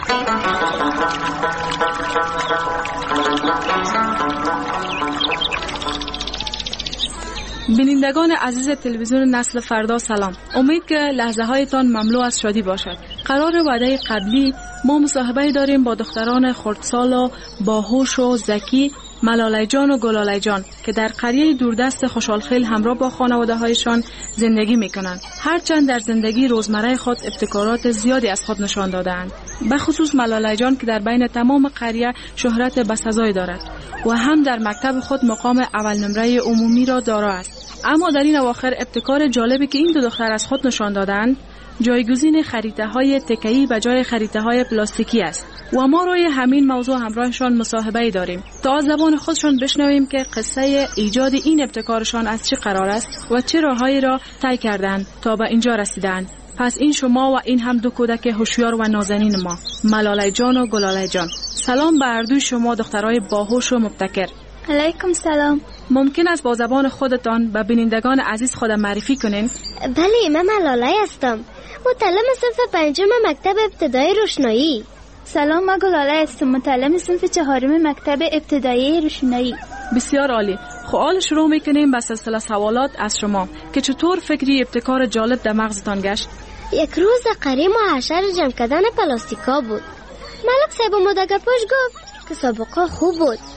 بینندگان عزیز تلویزیون نسل فردا سلام. امید که لحظه هایتان مملو از شادی باشد. قرار وعده قبلی ما مصاحبه داریم با دختران خردسال و باهوش و ذکی ملاله جان و گلاله جان که در قریه دوردست خوشحالخیل همراه با خانواده هایشان زندگی می کنند. هرچند در زندگی روزمره خود ابتکارات زیادی از خود نشان دادند، به خصوص ملاله جان که در بین تمام قریه شهرت بسزایی دارد و هم در مکتب خود مقام اول نمره عمومی را دارا است. اما در این اواخر ابتکار جالبی که این دو دختر از خود نشان دادند جایگزین خریطه های تکه‌ای به جای خریطه های پلاستیکی است و ما روی همین موضوع همراهشان مصاحبه داریم تا از زبان خودشان بشنویم که قصه ایجاد این ابتکارشان از چه قرار است و چه راههایی را طی کردند تا به اینجا رسیدند. پس این شما و این هم دو کودک هوشیار و نازنین ما، ملاله جان و گلاله جان. سلام به هر دوی شما دخترای باهوش و مبتکر. علیکم سلام. ممکن است با زبان خودتان به بینندگان عزیز خود معرفی کنین؟ بله، من ملاله هستم، متعلم صنف پنجم مکتب ابتدایی روشنایی. سلام، من گلاله هستم، متعلم صنف چهارم مکتب ابتدایی روشنایی. بسیار عالی. خب حالا شروع میکنیم با سلسله سوالات از شما که چطور فکری ابتکار جالب در مغزتان گشت؟ یک روز قریم و حشر جمع کردن پلاستیکا بود. ملک صاحب مدگپوش گفت که سابقه خوب بود،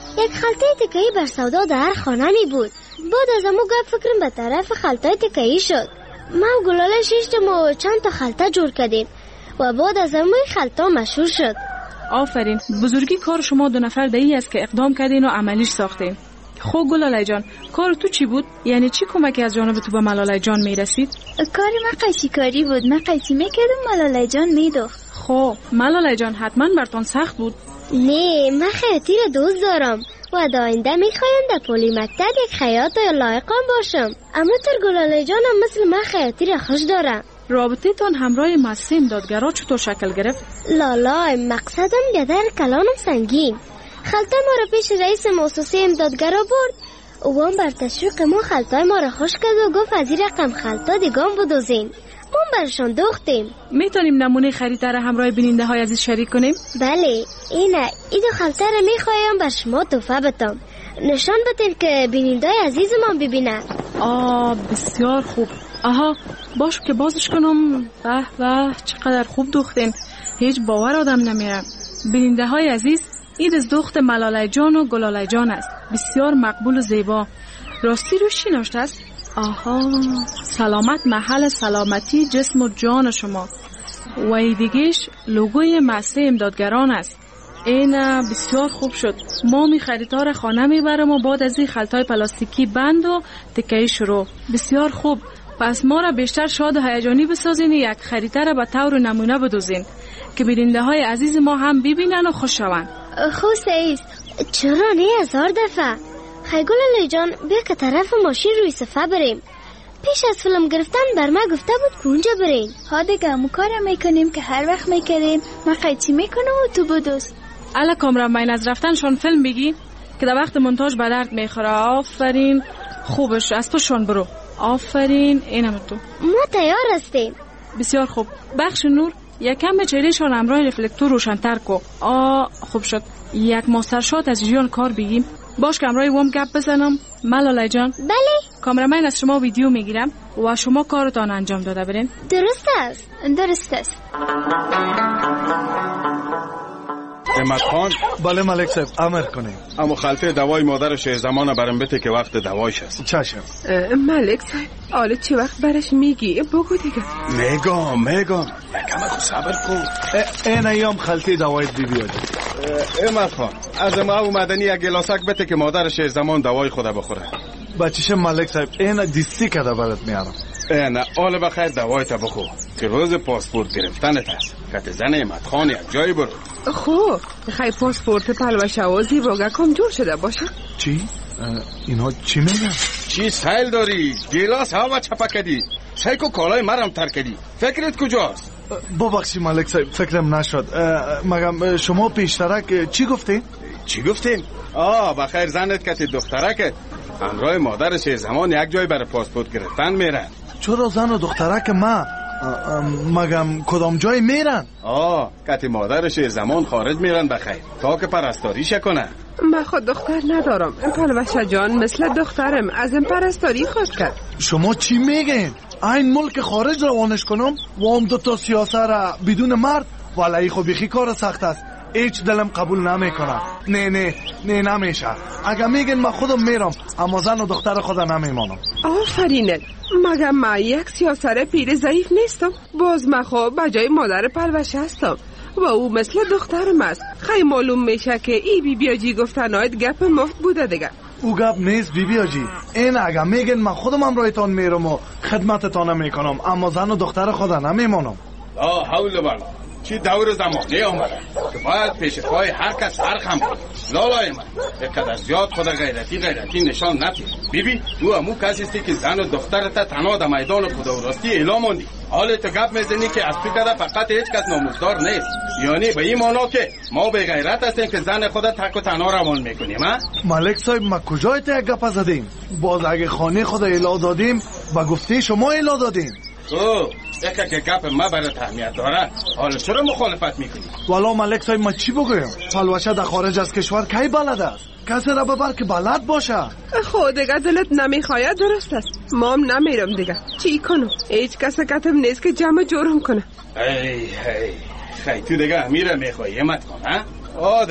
یک خلطه تکه‌ای بر سودا در خانه می بود. بعد از امو گپ فکرم به طرف خلطه تکه‌ای شد. ما و گلاله شیشتم و چند تا خلطه جور کردیم و بعد از امو خلطه مشهور شد. آفرین، بزرگی کار شما دو نفر دایی است که اقدام کردین و عملیش ساختین. خب گلاله جان، کار تو چی بود؟ یعنی چی کمکی از جانب تو به ملاله جان میرسید؟ کار من قیچی کاری بود. من قیچی میکردم، ملاله جان میدوخت. خب ملاله جان حتما برتان سخت بود. نه، من خیاطی را دوست دارم و در آینده میخوایم در پلی مکتب یک خیاط لایقم باشم. اما تر گلاله جانم مثل من خیاطی را خوش دارم. رابطه تان همراه مؤسسه امدادگرا چطور شکل گرفت؟ لالا، مقصدم گدر کلانم سنگین. خلطه ما را پیش رئیس مؤسسه امدادگرا برد و هم بر تشویق ما خلطه ما را خوش کرد و گفت از این رقم خلطه دیگام بدوزین. ما برشان دوختیم. میتونیم نمونه خریده را همراه بیننده های عزیز شریک کنیم؟ بله، اینه. این دو خلطه را میخوایم بر شما تحفه بدم. نشان بدین که بیننده های عزیز ما ببینن. آه بسیار خوب. آها باش که بازش کنم. به به چقدر خوب دوختین. هیچ باور آدم نمیره. بیننده های عزیز، این از دخت ملاله جان و گلاله جان است. بسیار مقبول و زیبا. راستی روش چی نوشته است؟ آها، سلامت محل سلامتی جسم و جان شما. و ای دیگهش لوگوی مؤسسه امدادگران است. این بسیار خوب شد. ما می خریدار خانه میبرم و بعد از این خلطای پلاستیکی بند و تکه‌ای شروع. بسیار خوب. پس ما را بیشتر شاد و هیجانی بسازین، یک خریده را به طور نمونه بدوزین که بیننده های عزیز ما هم ببینن و خوش شوند. خوش است. چرا نه هزار دفعه. خیگل علی جان، بیا که طرف ماشین روی صفحه بریم. پیش از فیلم گرفتن بر ما گفته بود که اونجا بریم. ها دیگه همون کارم میکنیم که هر وقت میکردیم. من قیچی میکنم و تو بدوز. الا کامران بین از رفتنشان فیلم بگی که در وقت مونتاژ به درد میخوره. آفرین، خوبش از پشتشان برو. آفرین، اینم تو. ما تیار هستیم. بسیار خوب. بخش نور یکم به چهرهشان همراه رفلکتور روشن‌تر کو. آ خوب شد. یک ماستر شات از جریان کار بگیم. باش که همراه وام گپ بزنم. ملاله جان. بله. کامرامن از شما ویدیو میگیرم و شما کارتان انجام داده برین. درست است. درست است. احمد خان. بله ملک صاحب، امر کنیم. اما خلطه دوای مادر شیر زمان برم بده که وقت دوایش است. چشم. ملک صاحب، حالا چه وقت برش میگی؟ بگو دیگه. میگم میگم یکم خو صبر کن. این ایام خلطه دوایت بی بیاد. احمد خان، از ما اومدنی یک گلاسک بده که مادر شیر زمان دوای خود بخوره. بچیش ملک صاحب، این دیستی کده برات میارم. نه، حالا بخیر دوایت بخور که روز پاسپورت گرفتنت است. کت زن احمد خان یک جایی برو. خوب، خیلی پاسپورت پلوشوازی واقعا کم جور شده باشه. چی؟ اینا چی میگن؟ چی سایل داری؟ گلاس هوا چپا کردی. شایکو کالای مرم تر کردی. فکرت کجاست؟ ببخشی ملک صاحب، فکرم نشد. مگم شما پیشترک چی گفتین؟ چی گفتین؟ آه بخیر زنت کت دخترک همراه مادرش زمان یک جای برای پاسپورت گرفتن میرن. چرا زن و دخترک ما؟ مگم کدام جای میرن؟ آه کتی مادرش زمان خارج میرن بخیر تا که پرستاریش کنه. من خود دختر ندارم. این پلوشه جان مثل دخترم از این پرستاری خود کرد. شما چی میگین؟ این ملک خارج روانش کنم و هم دوتا سیاسه را بدون مرد ولی خب بیخی کار سخت است. هیچ دلم قبول نمیکنم. نه نه نه نمیشه. اگه میگن من خودم میرم اما زن و دختر خدا نمیمانم. آفرینه. مگه من یک سیاسر پیر ضعیف نیستم. باز من خب بجای مادر پلوشه هستم و او مثل دخترم است. خیلی معلوم میشه که ای بی بیاجی گفتنایت گپ مفت بوده دیگه. او گپ نیست بی بیاجی. این اگه میگن من خودم همراهتان میرم و خدمتتان میکنم اما زن و دختر خدا نمیمانم. آه حول بلا چی دور زمانه آمده که باید پیش پای هر کس هر خم کنه. لالای من یک قدر زیاد خود غیرتی غیرتی نشان ندید. بیبی تو همون کسی هستی که زن و دخترت تنها در میدان خدا و راستی اعلام موندی. حال تو گپ میزنی که از تو کده فقط هیچ کس ناموزدار نیست. یعنی به این معنا که ما به غیرت هستیم که زن خودت تک و تنها روان میکنیم. ملک صاحب ما کجای تا گپ زدیم؟ باز اگه خانه خدا اعلام دادیم و گفته شما اعلام دادیم. خب یکه که گپ ما برای اهمیت داره حالا چرا مخالفت میکنی؟ والا ملک صاحب ما چی بگویم؟ پلوشه در خارج از کشور کی بلد است؟ کسی را ببر که بلد باشه. خود دیگه دلت نمیخواید درست است. ما هم نمیرم دیگه. چی کنم؟ هیچ کس کتم نیست که جمع جورم کنه. ای ای خیلی تو دیگه میره میخوایی امت کن ها؟ آه دیگه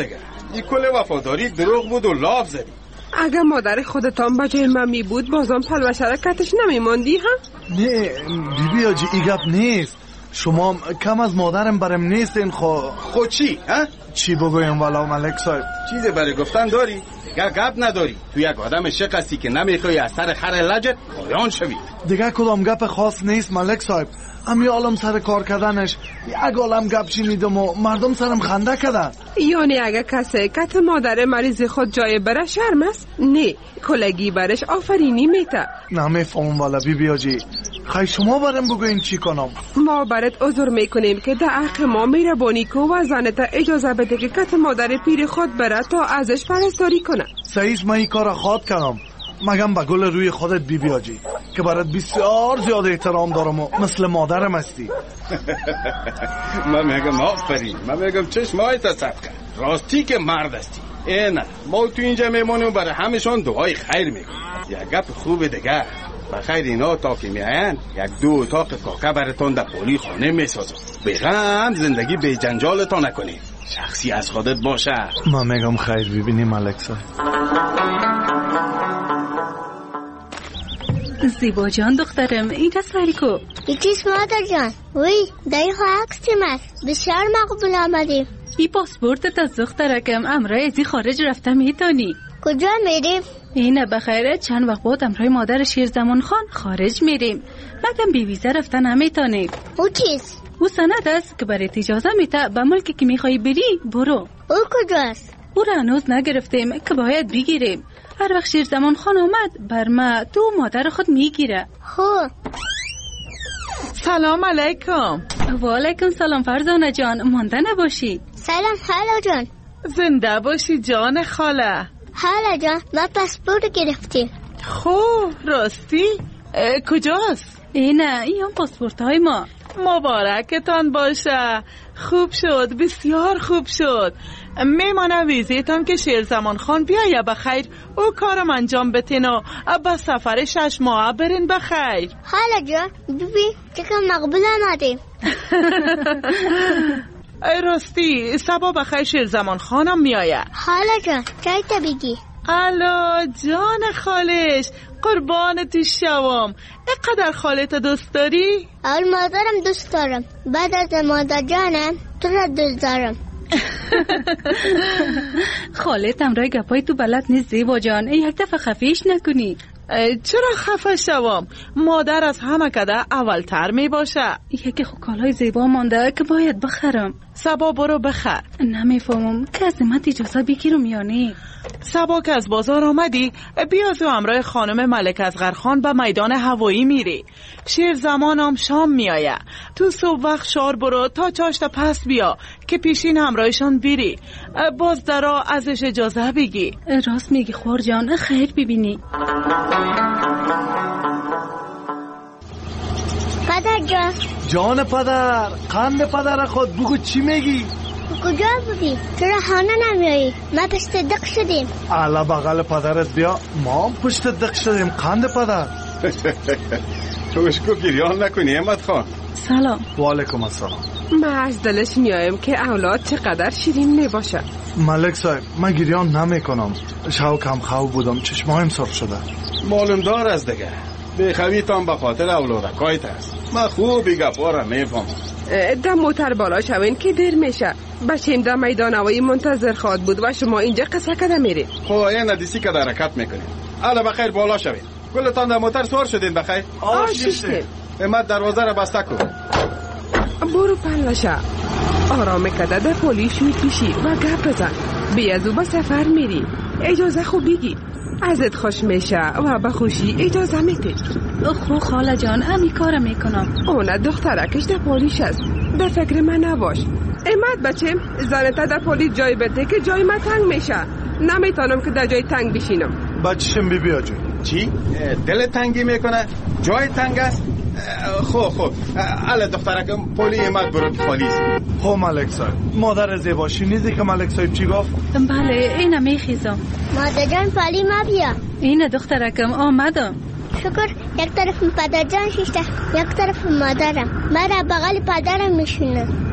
این کل وفاداری دروغ بود و لاف زدی. اگر مادر خودتان با جای من می بود بازم پلوشه را کتش نمیماندی ها؟ نه بیبی آجی ای گپ نیست. شما کم از مادرم برم نیستین. خو خو چی ها؟ چی بگویم والا ملک صاحب؟ چیزی برای گفتن داری؟ دیگه گپ نداری. تو یک آدم شقصی که نمیخوای از سر خر لجت پایان شوی. دیگه کدام گپ خاص نیست ملک صاحب. امی عالم سر کار کردنش یک عالم گپ شنیدم و مردم سرم خنده کردن. یعنی اگه کسی کت مادر مریض خود جای بره شرم است؟ نه کلگی برش آفرینی میته. نمیفهمم والا بی بی آجی. خیلی شما برم بگوین چی کنم؟ ما برات عذر میکنیم که در حق ما میربانی کو و زنت اجازه بده که کت مادر پیر خود بره تا ازش پرستاری کنه. سعیس من این کار خواد کنم. مگم با گل روی خودت بی بی آجی که برات بسیار زیاد احترام دارم و مثل مادرم هستی. من میگم آفرین. من میگم چشمای تا صدقه. راستی که مرد هستی. اینه ما تو اینجا میمونیم برای همشون دعای خیر میکنیم. یک گپ خوب دیگه بخیر اینا تا که میاین یک دو اتاق کاکا براتون در پولی خانه میسازم. بغم زندگی به جنجالتان نکنید. شخصی از خودت باشه. من میگم خیر ببینی ملک صاحب. زیبا جان دخترم اینجا سری کو؟ یکیش مادر جان. وی دایی خواه عکس تیمت بسیار مقبول آمدیم. ای پاسپورتت از دخترکم امرای ازی خارج رفته میتونی. کجا میریم؟ اینه بخیره چند وقت بعد امرای مادر شیرزمان خان خارج میریم. مگم بی ویزا رفته نمیتونی. او چیست؟ او سند است که برای اجازه میته به ملکی که میخوای بری برو. او کجاست؟ او را هنوز نگرفتیم که باید بگیریم. هر وقت شیرزمان خان آمد بر ما تو مادر خود میگیره. خوب. سلام علیکم. و علیکم سلام فرزانه جان. مانده نباشی. سلام خاله جان. زنده باشی جان خاله. خاله جان ما پاسپورت گرفتیم. خوب راستی؟ کجاست؟ اینه این هم پاسپورت های ما. مبارکتان باشه. خوب شد بسیار خوب شد. میمانه ویزیتان که شیرزمان خان بیایه بخیر او کارم انجام بتین و با سفر شش ماه برین بخیر. خاله جان ببین چقدر مقبول آمدیم. راستی سبا بخیر شیرزمان خانم میایه. خاله جان چای تا بگی. الا جان خالش قربان تو شوام. اقدر خالت دوست داری؟ اول مادرم دوست دارم بعد از مادر جانم تو را دوست دارم. خالت امرای گپای تو بلد نیست زیبا جان. یک دفعه خفیش نکنی. چرا خفه شوام؟ مادر از همه کده اولتر می باشه. یکی خو کالای زیبا مانده که باید بخرم. سبا برو بخر. نمیفهمم که از نمت اجازه بگیرم یا نه. سبا که از بازار آمدی بیا تو همراه خانم ملک اصغر خان به میدان هوایی میری. شیر زمانم شام میایه. تو صبح وقت شار برو تا چاشت پس بیا که پیشین همراهشان بیری. باز درا ازش اجازه بگی. راست میگی خور جان. خیر ببینی. پدر جان. جان پدر قند پدر خود بگو چی میگی؟ کجا بودی؟ چرا خانه نمیایی؟ ما پشت دق شدیم. علا بغل پدرت بیا. ما پشت دق شدیم قند پدر. توشکو گریان نکنی احمد خان. سلام. و علیکم السلام. ما از دلش میایم که اولاد چقدر شیرین میباشه. ملک صاحب من گریان نمی کنم. شو کم خو بودم چشمایم سرخ شده. معلوم دار از دیگه بخویتان به خاطر اولادکایت است. من خوبی گپا را میفهمم. در موتر بالا شوین که دیر میشه. بچیم در میدان هوایی منتظر خواهد بود و شما اینجا قصه کده میرید. خب این ندیسی که در حرکت میکنید. الا بخیر بالا شوید. کلتان در موتر سوار شدین بخیر؟ آشیشتیم. امت دروازه را بسته کن. برو پلوشه. آرام کده در پولیش میکشی و گپ بزن. بیازو با سفر میری. اجازه خوب بگی. ازت خوش میشه و به خوشی اجازه میده. خو خاله جان امی کار میکنم. اونه دخترکش در پولیش است. به فکر من نباش. امت بچم زنتا در پولیس جای بده که جای من تنگ میشه. نمیتونم که در جای تنگ بشینم. بچشم بی بیا جوی. چی؟ دل تنگی میکنه؟ جای تنگ است؟ خو خو اله دخترکم پولی امت برو پولیس. خو ملک صاحب مادر زیبا شنیدی که ملک صاحب چی گفت؟ بله اینه میخیزم. مادر جان پولی ما بیا. اینه دخترکم آمدم. شکر یک طرف پدر جان شیشته یک طرف مادرم. من را بغل پدرم میشونه.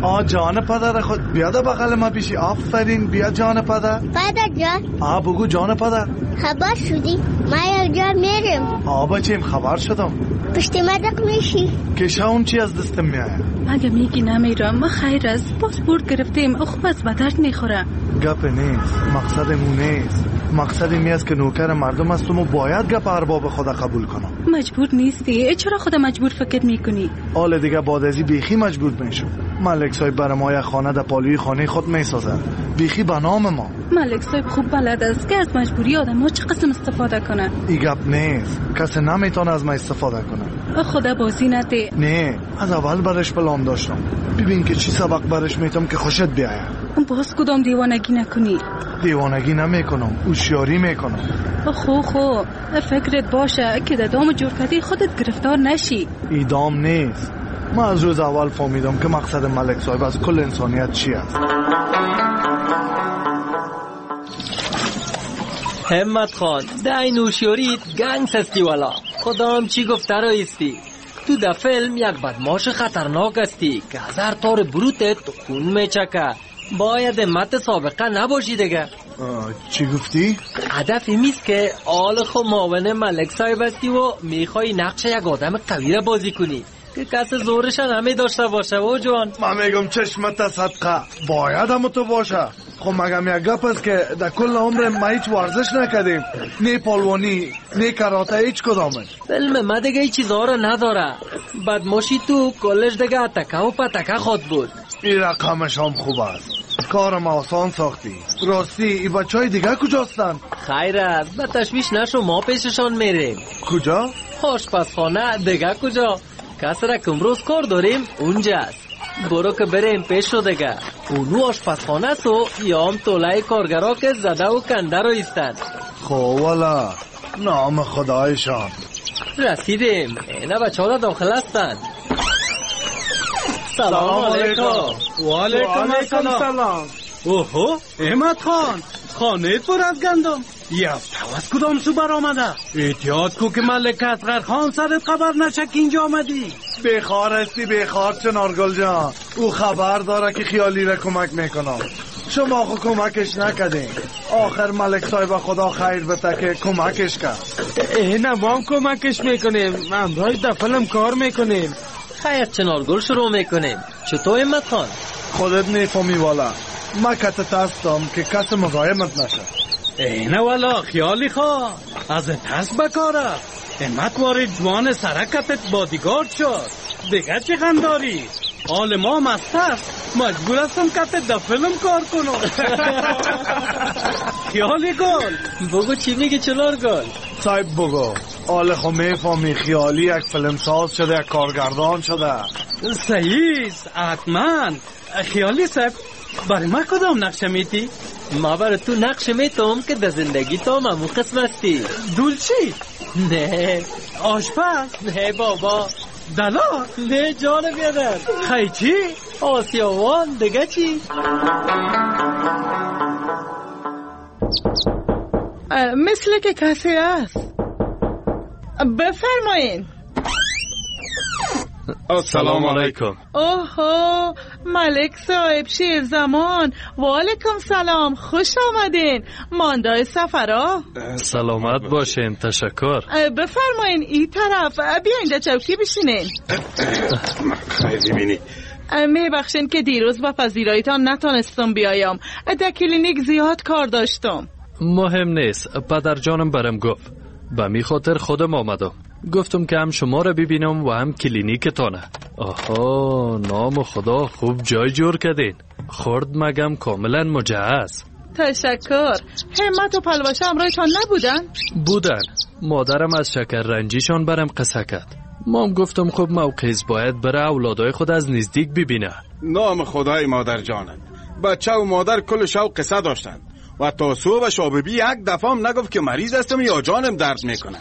آ جان پدر خود بیا در بغل ما بیشی. آفرین بیا جان پدر. پدر جان. آ بگو جان پدر. خبر شدی؟ ما یک جا میرم. آ بچیم خبر شدم. پشت مدق میشی. کشاون چی از دستم میآید؟ مگه میگی نمیرم؟ ما خیر است پاسپورت گرفتیم. خوب از بدرد میخوره. گپ نیست، مقصدمون نیست. مقصد این است که نوکر مردم هستم و باید گپ ارباب خدا قبول کنم. مجبور نیستی؟ چرا خدا مجبور فکر میکنی؟ حال دیگه بعد ازی بیخی مجبور میشم. ملک صاحب برای ما یک خانه در پالوی خانه خود میسازد، بیخی به نام ما. ملک صاحب خوب بلد است که از مجبوری آدم ها چه قسم استفاده کنه. این گپ نیست، کسی نمیتونه از ما استفاده کنه. خدا بازی نده. نه، از اول برش پلان داشتم. ببین که چی سبق برش میتم که خوشت بیاید. باز کدام دیوانگی نکنی؟ دیوانگی نمیکنم، هوشیاری میکنم. خو خو فکرت باشه که در دام جور کردی خودت گرفتار نشی. ای دام نیست. من از روز اول فهمیدم که مقصد ملک صاحب از کل انسانیت چی است. همت خان دای نوشیاریت گنگ سستی والا. خدام چی گفته رایستی؟ تو در فیلم یک بدماش خطرناک هستی که هزار طور بروتت خون میچکه. باید مت سابقه نباشی دیگه. چی گفتی؟ هدف ایمیست که آل خو معاون ملک صاحب هستی و میخوای نقش یک آدم قوی را بازی کنی که کس زورش نمی داشته باشه و جوان. من میگم چشمت صدقه باید هم تو باشه. خب مگم یک گپ است که در کل عمر ما هیچ ورزش نکردیم، نه پالوانی نه کراته، هیچ کدامش. فیلم ما دیگه هیچ چیزها را نداره. بدماشی تو کلش دیگه اتکه و پتکه خود بود. این رقمش هم خوب است. کارم آسان ساختی. راستی ای بچه های دیگه کجاستن؟ خیر است، به تشویش نشو، ما پیششان میریم. کجا؟ آشپزخانه. دیگه کجا؟ کس را که امروز کار داریم اونجاست. برو که بریم پیش رو دیگه. اونو آشپزخانه سو یا هم طولای کارگرا که زده و کنده رو ایستن. خب والا نام خدایشان. رسیدیم. اینا بچه ها داخل هستن. سلام علیکم. و علیکم سلام. اوهو احمد خان، خانه پر از گندم. یه هفته از کدام سو بر آمده؟ احتیاط کو که ملک اصغر خان سرت خبر نشه که اینجا آمدی. بخار هستی بخار چنارگل جان. او خبر داره که خیالی را کمک میکنم. شما خو کمکش نکدین. آخر ملک صاحب خدا خیر بده که کمکش کرد. اینه ما هم کمکش میکنیم. امروز در فیلم کار میکنیم. خیر چنارگل شروع میکنیم. چطور احمد خان؟ خودت نیفهمی والا. ما کتت هستم که کس مزاحمت نشه. اینه والا خیالی خواه از تست بکاره. امت وارد جوان سرکتت بادیگارد شد. دیگه چی خنداری؟ حال ما مست است. مجبور هستم کتت در فیلم کار کنم. خیالی گل بگو چی میگه چلار گل؟ صاحب بگو. حال خو میفهمی خیالی یک فیلم ساز شده، یک کارگردان شده. صحیح حتما. خیالی صاحب برای ما کدام نقشه میتی؟ ما برای تو نقشه میتم که در زندگی تو ممو قسم هستی. دولچی؟ نه. آشپز؟ نه بابا. دلار؟ نه جان بیادر. خیلی چی؟ آسیاوان. دیگه چی؟ مثل که کسی هست. بفرمایین. السلام علیکم. اوهو ملک صاحب شیر زمان. و علیکم سلام، خوش آمدین. ماندای سفرا. سلامت باشین. تشکر. بفرمایین این طرف. بیا اینجا چوکی بشینین. خیلی بینی میبخشین که دیروز با پذیراییتان نتونستم بیایم. در کلینیک زیاد کار داشتم. مهم نیست. پدر جانم برم گفت به می خاطر خودم آمدم. گفتم که هم شما را ببینم و هم کلینیکتانه. آها نام خدا خوب جای جور کردین. خورد مگم کاملا مجهز. تشکر. همت و پلوشه همراهتان نبودن؟ بودن. مادرم از شکر رنجیشان برم قصه کرد. مام گفتم خب موقعیز باید بره اولادای خود از نزدیک ببینه. نام خدای مادر جانت. بچه و مادر کل شب قصه داشتن و تا صبح شاببی یک دفعه هم نگفت که مریض هستم یا جانم درد میکنه.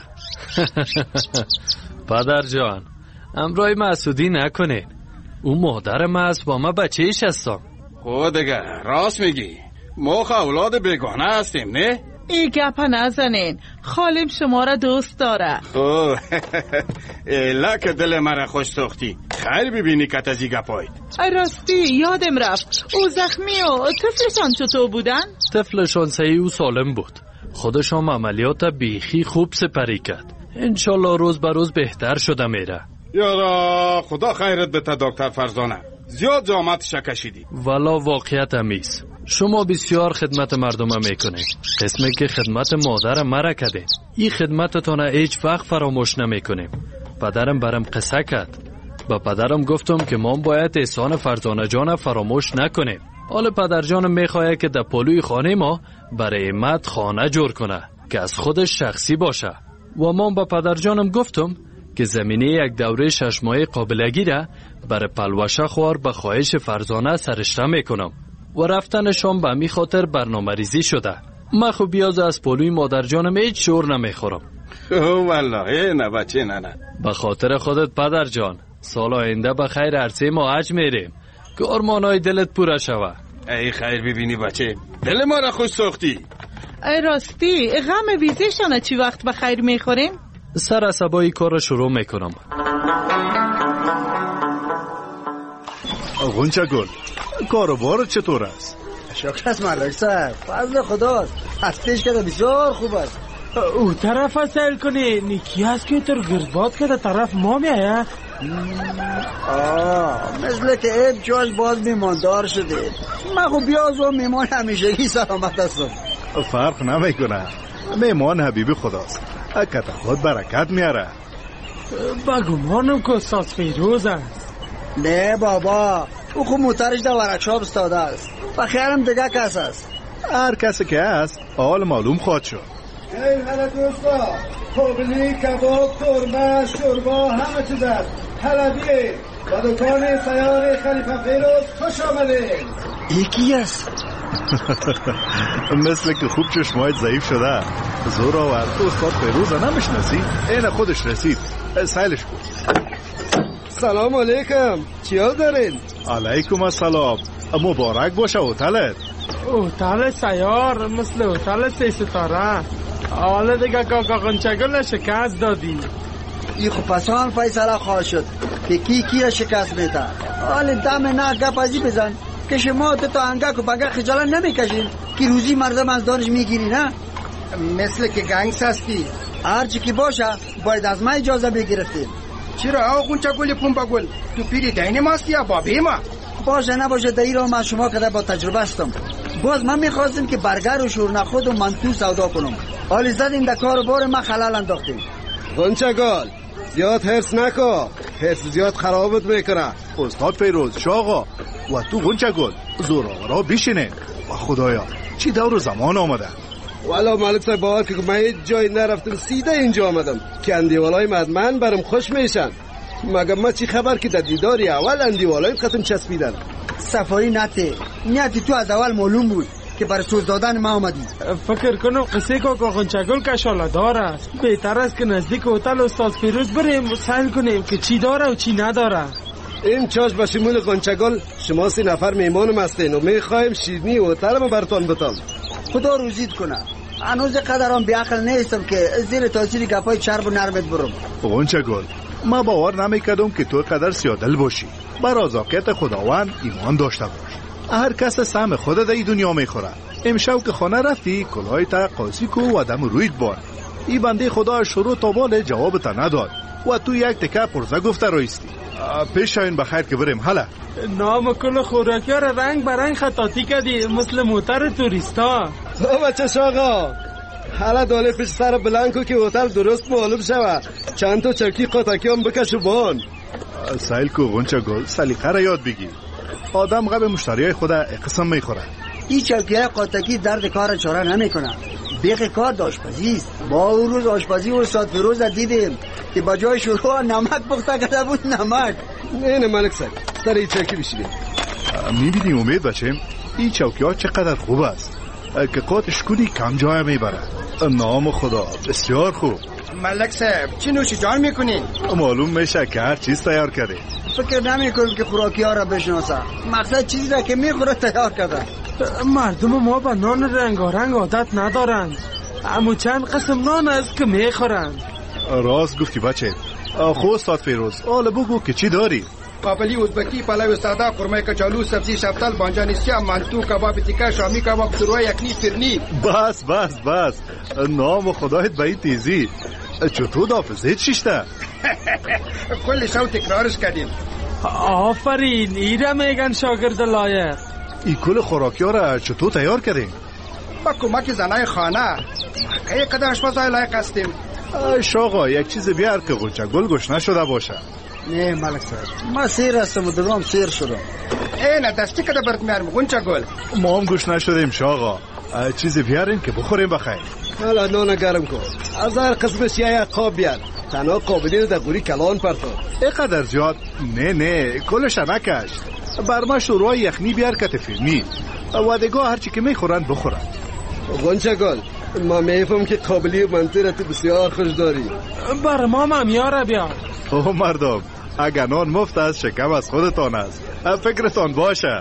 پدر جان امرای مسعودی نکنین. او مادرم است با ما بچهش هستم. خود دیگه راست میگی. ما خو اولاد بیگانه هستیم نه؟ ای گپ نزنین. خالم شما را دوست داره. اوه ایلا که دل مرا خوش ساختی. خیر ببینی که تزی گپایید. راستی یادم رفت او زخمی و طفلشان چطور بودن؟ طفلشان صحیح و سالم بود. خودشان عملیات بیخی خوب سپری کرد. انشالله روز به روز بهتر شده میره. یارا خدا خیرت بده دکتر فرزانه. زیاد زحمتش کشیدی. والا واقعیت امیز. شما بسیار خدمت مردم میکنید. قسمی که خدمت مادر مرا کردید. این خدمتتان هیچ وقت فراموش نمیکنیم. پدرم برام قصه کرد. با پدرم گفتم که ما باید احسان فرزانه جان فراموش نکنیم. حالا پدر جانم میخواد که در پلوی خانه ما برای مد خانه جور کنه که از خودش شخصی باشه. و من با پدر جانم گفتم که زمینه یک دوره شش ماهه قابلگی را برای پلوشه خوار به خواهش فرزانه سرشته میکنم و رفتنشان به می خاطر برنامه ریزی شده. من خب بیاز از پلوی مادر جانم هیچ شور نمیخورم. والله نه بچه نه نه. به خاطر خودت پدر جان، سال آینده به خیر عرصه ما حج میریم که ارمانای دلت پوره شوه. ای خیر ببینی بچه، دل ما را خوش ساختی. ای راستی غم ویزیشان چی وقت به خیر میخوریم؟ سر عصبایی کار را شروع میکنم. غنچه گل، کاروبار چطور است؟ شکر است ملک صاحب، فضل خداست. هستیش که بسیار خوب است. او طرف سیل کنی نیکی است که تر گردباد که در طرف ما میایه. آه مثل که ایب چوش باز میماندار شده. من خب بیاز و میمان همیشگی سلامت هستم. فرق نمیکنه، میمان حبیب خداست. اکت خود برکت میاره. بگمانم که استاد فیروز است. نه بابا، او خب موترش در ورکشاپ استاده است و خیالم دیگه کس است. هر کسی که است حال معلوم خواهد شد. ای هلا دوستا، کوبلی، کباب، ترمه، شوربا همه چیز است. حلبی و دکان سیار خلیفه فیروز خوش آمدید. یکی است. مثل که خوب چشمایت ضعیف شده. زور آورد تو استاد فیروز نمیشناسی؟ این خودش رسید، سیلش بود. سلام علیکم، چیال دارین؟ علیکم السلام، مبارک باشه اوتلت. اوتل سیار مثل اوتل سی ستاره. حالا دیگه کاکا غنچگل شکست دادی. ای خب پسان فیصله خواه شد که کی کی را شکست میده. حالا دم نه گپ ازی بزن که شما تو تا انگک و بگه خجالت نمیکشین که روزی مردم از دانش میگیری نه؟ مثل که گنگس هستی. هرچی که باشه باید از ما اجازه بگیرفتیم. چرا آقا غنچگل پنبه گل تو پیری دین ماستی یا بابی ما؟ باشه نباشه در ایران من شما کده با تجربه هستم. باز من میخواستم که برگر و شورنخود و منتو سودا کنم. حالی زدیم در کار و بار ما خلال انداختیم. غنچگل زیاد حرص نکن، حرص زیاد خرابت میکنه. استاد فیروز شاقا و تو غنچگل زور آورا بیشینه. و خدایا چی دور زمان آمده. والا مالک صاحب باور که من هیچ جای نرفتم، سیده اینجا آمدم که اندیوالای مدمن برم خوش میشن. مگه ما چی خبر که در دیداری اول اندیوالای ختم چسبیدن. صفایی نتی نیتی تو از اول معلوم بود که برای سوز دادن ما آمدی. فکر کنم قصه که غنچگل کشاله دار است. بهتر است که نزدیک هتل استاد فیروز بریم و سهل کنیم که چی داره و چی نداره. این چاش به شمول غنچگل شما سی نفر میمانم هستین و میخوایم شیرنی هتل ما براتون بتام. خدا روزید کنه. هنوز قدران بیعقل نیستم که زیر تاثیر گپای چرب و نرمت برم. غنچگل ما باور نمیکردم که تو قدر سیادل باشی. بر رضاقت خداوند ایمان داشته باش. هر کس سهم خود در این دنیا میخوره. امشب که خانه رفتی کلاه تا قاسی کو و دم رویت بار. این بنده خدا شروع تا بال جواب تا نداد و تو یک تکه پرزه گفته رایستی. پیش شاین بخیر که بریم. حالا نام کل خوراکی ها را رنگ برنگ خطاطی کردی مثل موتر توریستا. او بچه شاقا حالا دوله پیش سر بلنکو که هتل درست معلوم شوه. چند تا چرکی قطعکی هم بکشو بان. سایل کو غنچگل سلیقه را یاد بگیر. آدم غب مشتریای خود قسم میخوره. این چرکی قطعکی درد کار چاره نمیکنه. بیخ کار آشپزی است. ما اون روز آشپزی و استاد فیروز دیدیم که با جای شروع نمک پخته کرده بود. نمک نه نه ملک صاحب سر این چرکی بشیدیم. میبینی امید بچه این چوکی ها چقدر خوب است که قاتش کنی کم جای میبره. نام خدا بسیار خوب. ملک صاحب چی نوشی جان میکنین؟ معلوم میشه که هر چیز تیار کرده. فکر نمیکنم که خوراکی ها را بشناسه. مقصد چیزی را که میخوره تیار کرده. مردم ما با نان رنگارنگ عادت ندارند، اما چند قسم نان است که میخورند. راست گفتی بچه. خب استاد فیروز حالا بگو که چی داری؟ قابلی، ازبکی، پلو ساده، قرمه کچالو، سبزی شفتل، بانجان سیاه، منتو، کباب تیکه، شامی کباب، شوروا یکنی، فرنی. بس بس بس، نام خدایت به این تیزی. چطور حافظه چیشته؟ کل شو تکرارش کردیم. آفرین، ایره میگن شاگرد لایق. این کل خوراکی ها را چطور تیار کردیم؟ با کمک زنای خانه. که قدر اشپزهای لایق هستیم. شاقا یک چیز بیار که غنچه گل گوش نشده باشه. نه ملک صاحب، ما سیر هستم و دوام سیر شدم. ای نه دستی کده برد میارم غنچه گل. ما هم گوش نشدیم شاقا. چیز بیارین که بخوریم بخیر. حالا نان گرم کن. از هر قسمش یک قاب بیار. تنها قابلی در گوری کلان پرتو. اینقدر زیاد؟ نه نه کلش نکش. بر ما شوروا یخنی بیار که تفیرنی. و دیگه هرچی که میخورن بخورن. غنچه گل، ما میفهم که قابلی و منطقت بسیار خوش داری. بر ما ممیاره بیار. اوه مردم، اگر نان مفت است شکم از خودتان است. فکرتان باشه.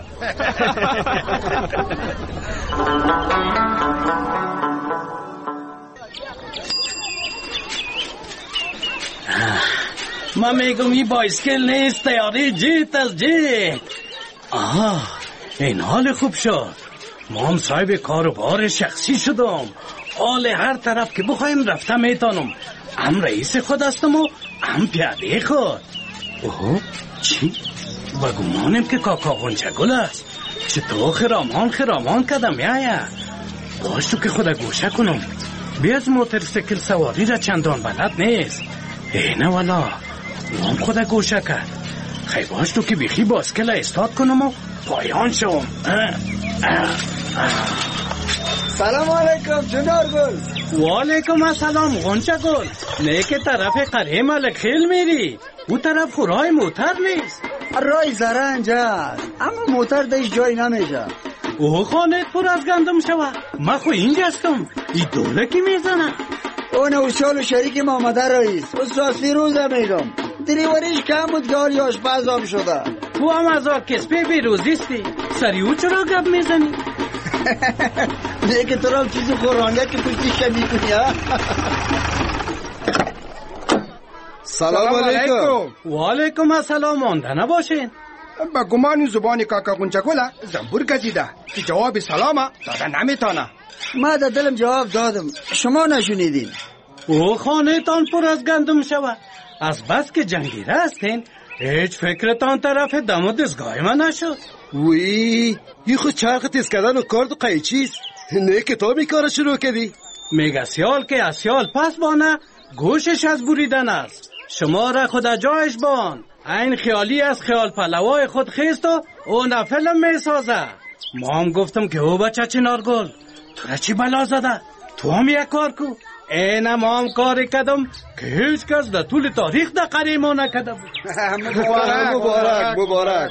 من میگم این بایسکل نیست، تیاری جیت از جیت. آه این حال خوب شد. ما هم صاحب کاروبار شخصی شدم. حال هر طرف که بخوایم رفته میتانم. هم رئیس خود هستم و هم پیاده خود. اوه چی؟ و گمانم که کاکا غنچه گل است. چطور خرامان خرامان کدم یایا. باش تو که خدا گوشه کنم. بیاز موتورسیکل سواری را چندان بلد نیست. اینه والا نام خدا گوشه کرد. خیلی باش تو که بیخی باسکل استاد کنم و پایان شوم. سلام علیکم چنار گل. و علیکم السلام غنچه گل. نه که طرف قره ملک خیل میری. او طرف خورای موتر نیست. رای زرنج هست اما موتر دیش جای نمیشه. او خانه پر از گندم شوه. ما خو اینجا هستم. ای دوله کی میزنه. اون اوشال و شریک محمد رئیس استاد فیروزه میگم. دریوریش کم بود که حالی آشپزم شده. تو هم از آرکسپی بیروزیستی. سری او چرا گپ میزنی؟ نه که تو را چیزی خورانده که پشتیش میکنی ها. سلام علیکم. و علیکم السلام. مانده نباشین. با گمان زبان کاکا غنچه گل زنبور گزیده که جواب سلام داده نمیتانه. ما در دلم جواب دادم شما نشونیدین. او خانه تان پر از گندم شوه. از بس که جنگیره هستین هیچ فکرتان طرف دم و دستگاه من نشد. وی یه خود چرخ تیز کردن و کارد و قیچیست. نه که تو می کار شروع کردی. میگه سیال که از سیال پس بانه گوشش از بریدن است. شما را خدا جایش بان. این خیالی از خیال پلوای خود خیست و اون فیلم می سازه. ما هم گفتم که او بچه چنار گل تو را چی بلا زده. تو هم یک کار کو. این ما هم کاری کدم که هیچ کس در طول تاریخ در قریه ما نکده بود. مبارک مبارک مبارک.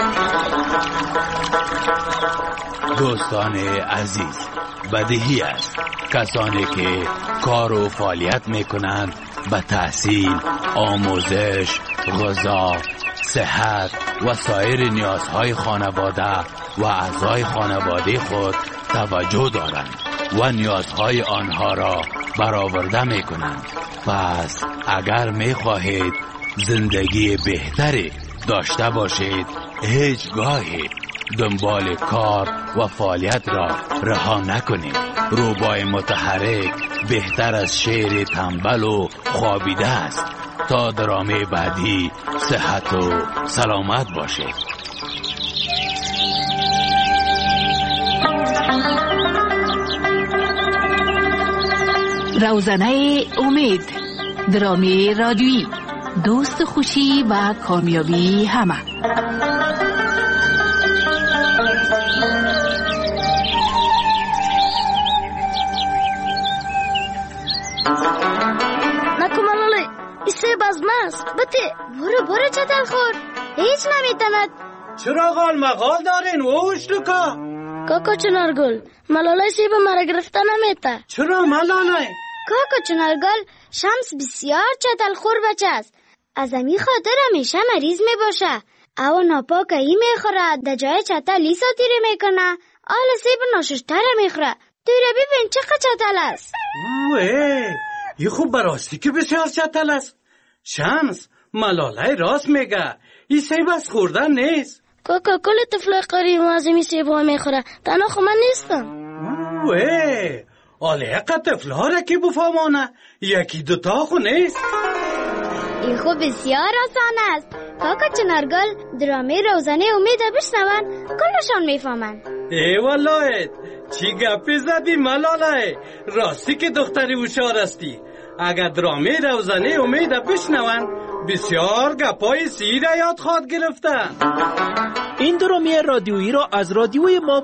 دوستان عزیز، بدیهی است کسانی که کار و فعالیت میکنند به تحصیل، آموزش، غذا، صحت و سایر نیازهای خانواده و اعضای خانواده خود توجه دارند و نیازهای آنها را برآورده میکنند. پس اگر میخواهید زندگی بهتری داشته باشید هیچگاهی دنبال کار و فعالیت را رها نکنید. روبای متحرک بهتر از شعر تنبل و خوابیده است. تا درامه بعدی صحت و سلامت باشید. روزنه امید، درامه رادیویی، دوست خوشی و کامیابی همه. نکمالالی ایسه بازماست بته برو برو چتل خور هیچ نمیتند. چرا غال مغال دارین ووش لکا؟ کاکا چنارگل ملالای سیب مرا گرفته نمیته. چرا ملالای؟ کاکا چنارگل شمس بسیار چتل خور بچه است. از امی خاطر همیشه مریض می باشه. او ناپاک ای میخوره در جای چتل ای ساتیره میکنه. آل سیب ناششتر میخوره. توی ببین چقدر چتل است. اوه یه خوب براستی که بسیار چتل است. شمس ملاله راست میگه. این سیب از خوردن نیست. کاکا کل طفلای قریب معظمی سیب ها میخوره، تنها خو من نیستم. اوه آله طفل ها را که بفهمانه، یکی دوتا خو نیست. این خو بسیار آسان است. کاکا چنارگل درامه روزانه امید بشنون کلشان میفهمن. ای والله چی گپی زدی ملاله، راستی که دختری هوشیار استی. اگر درامه روزانه امید بشنون بسیار گپای سیر یاد خواد گرفتن. این درامه رادیویی را از رادیوی ما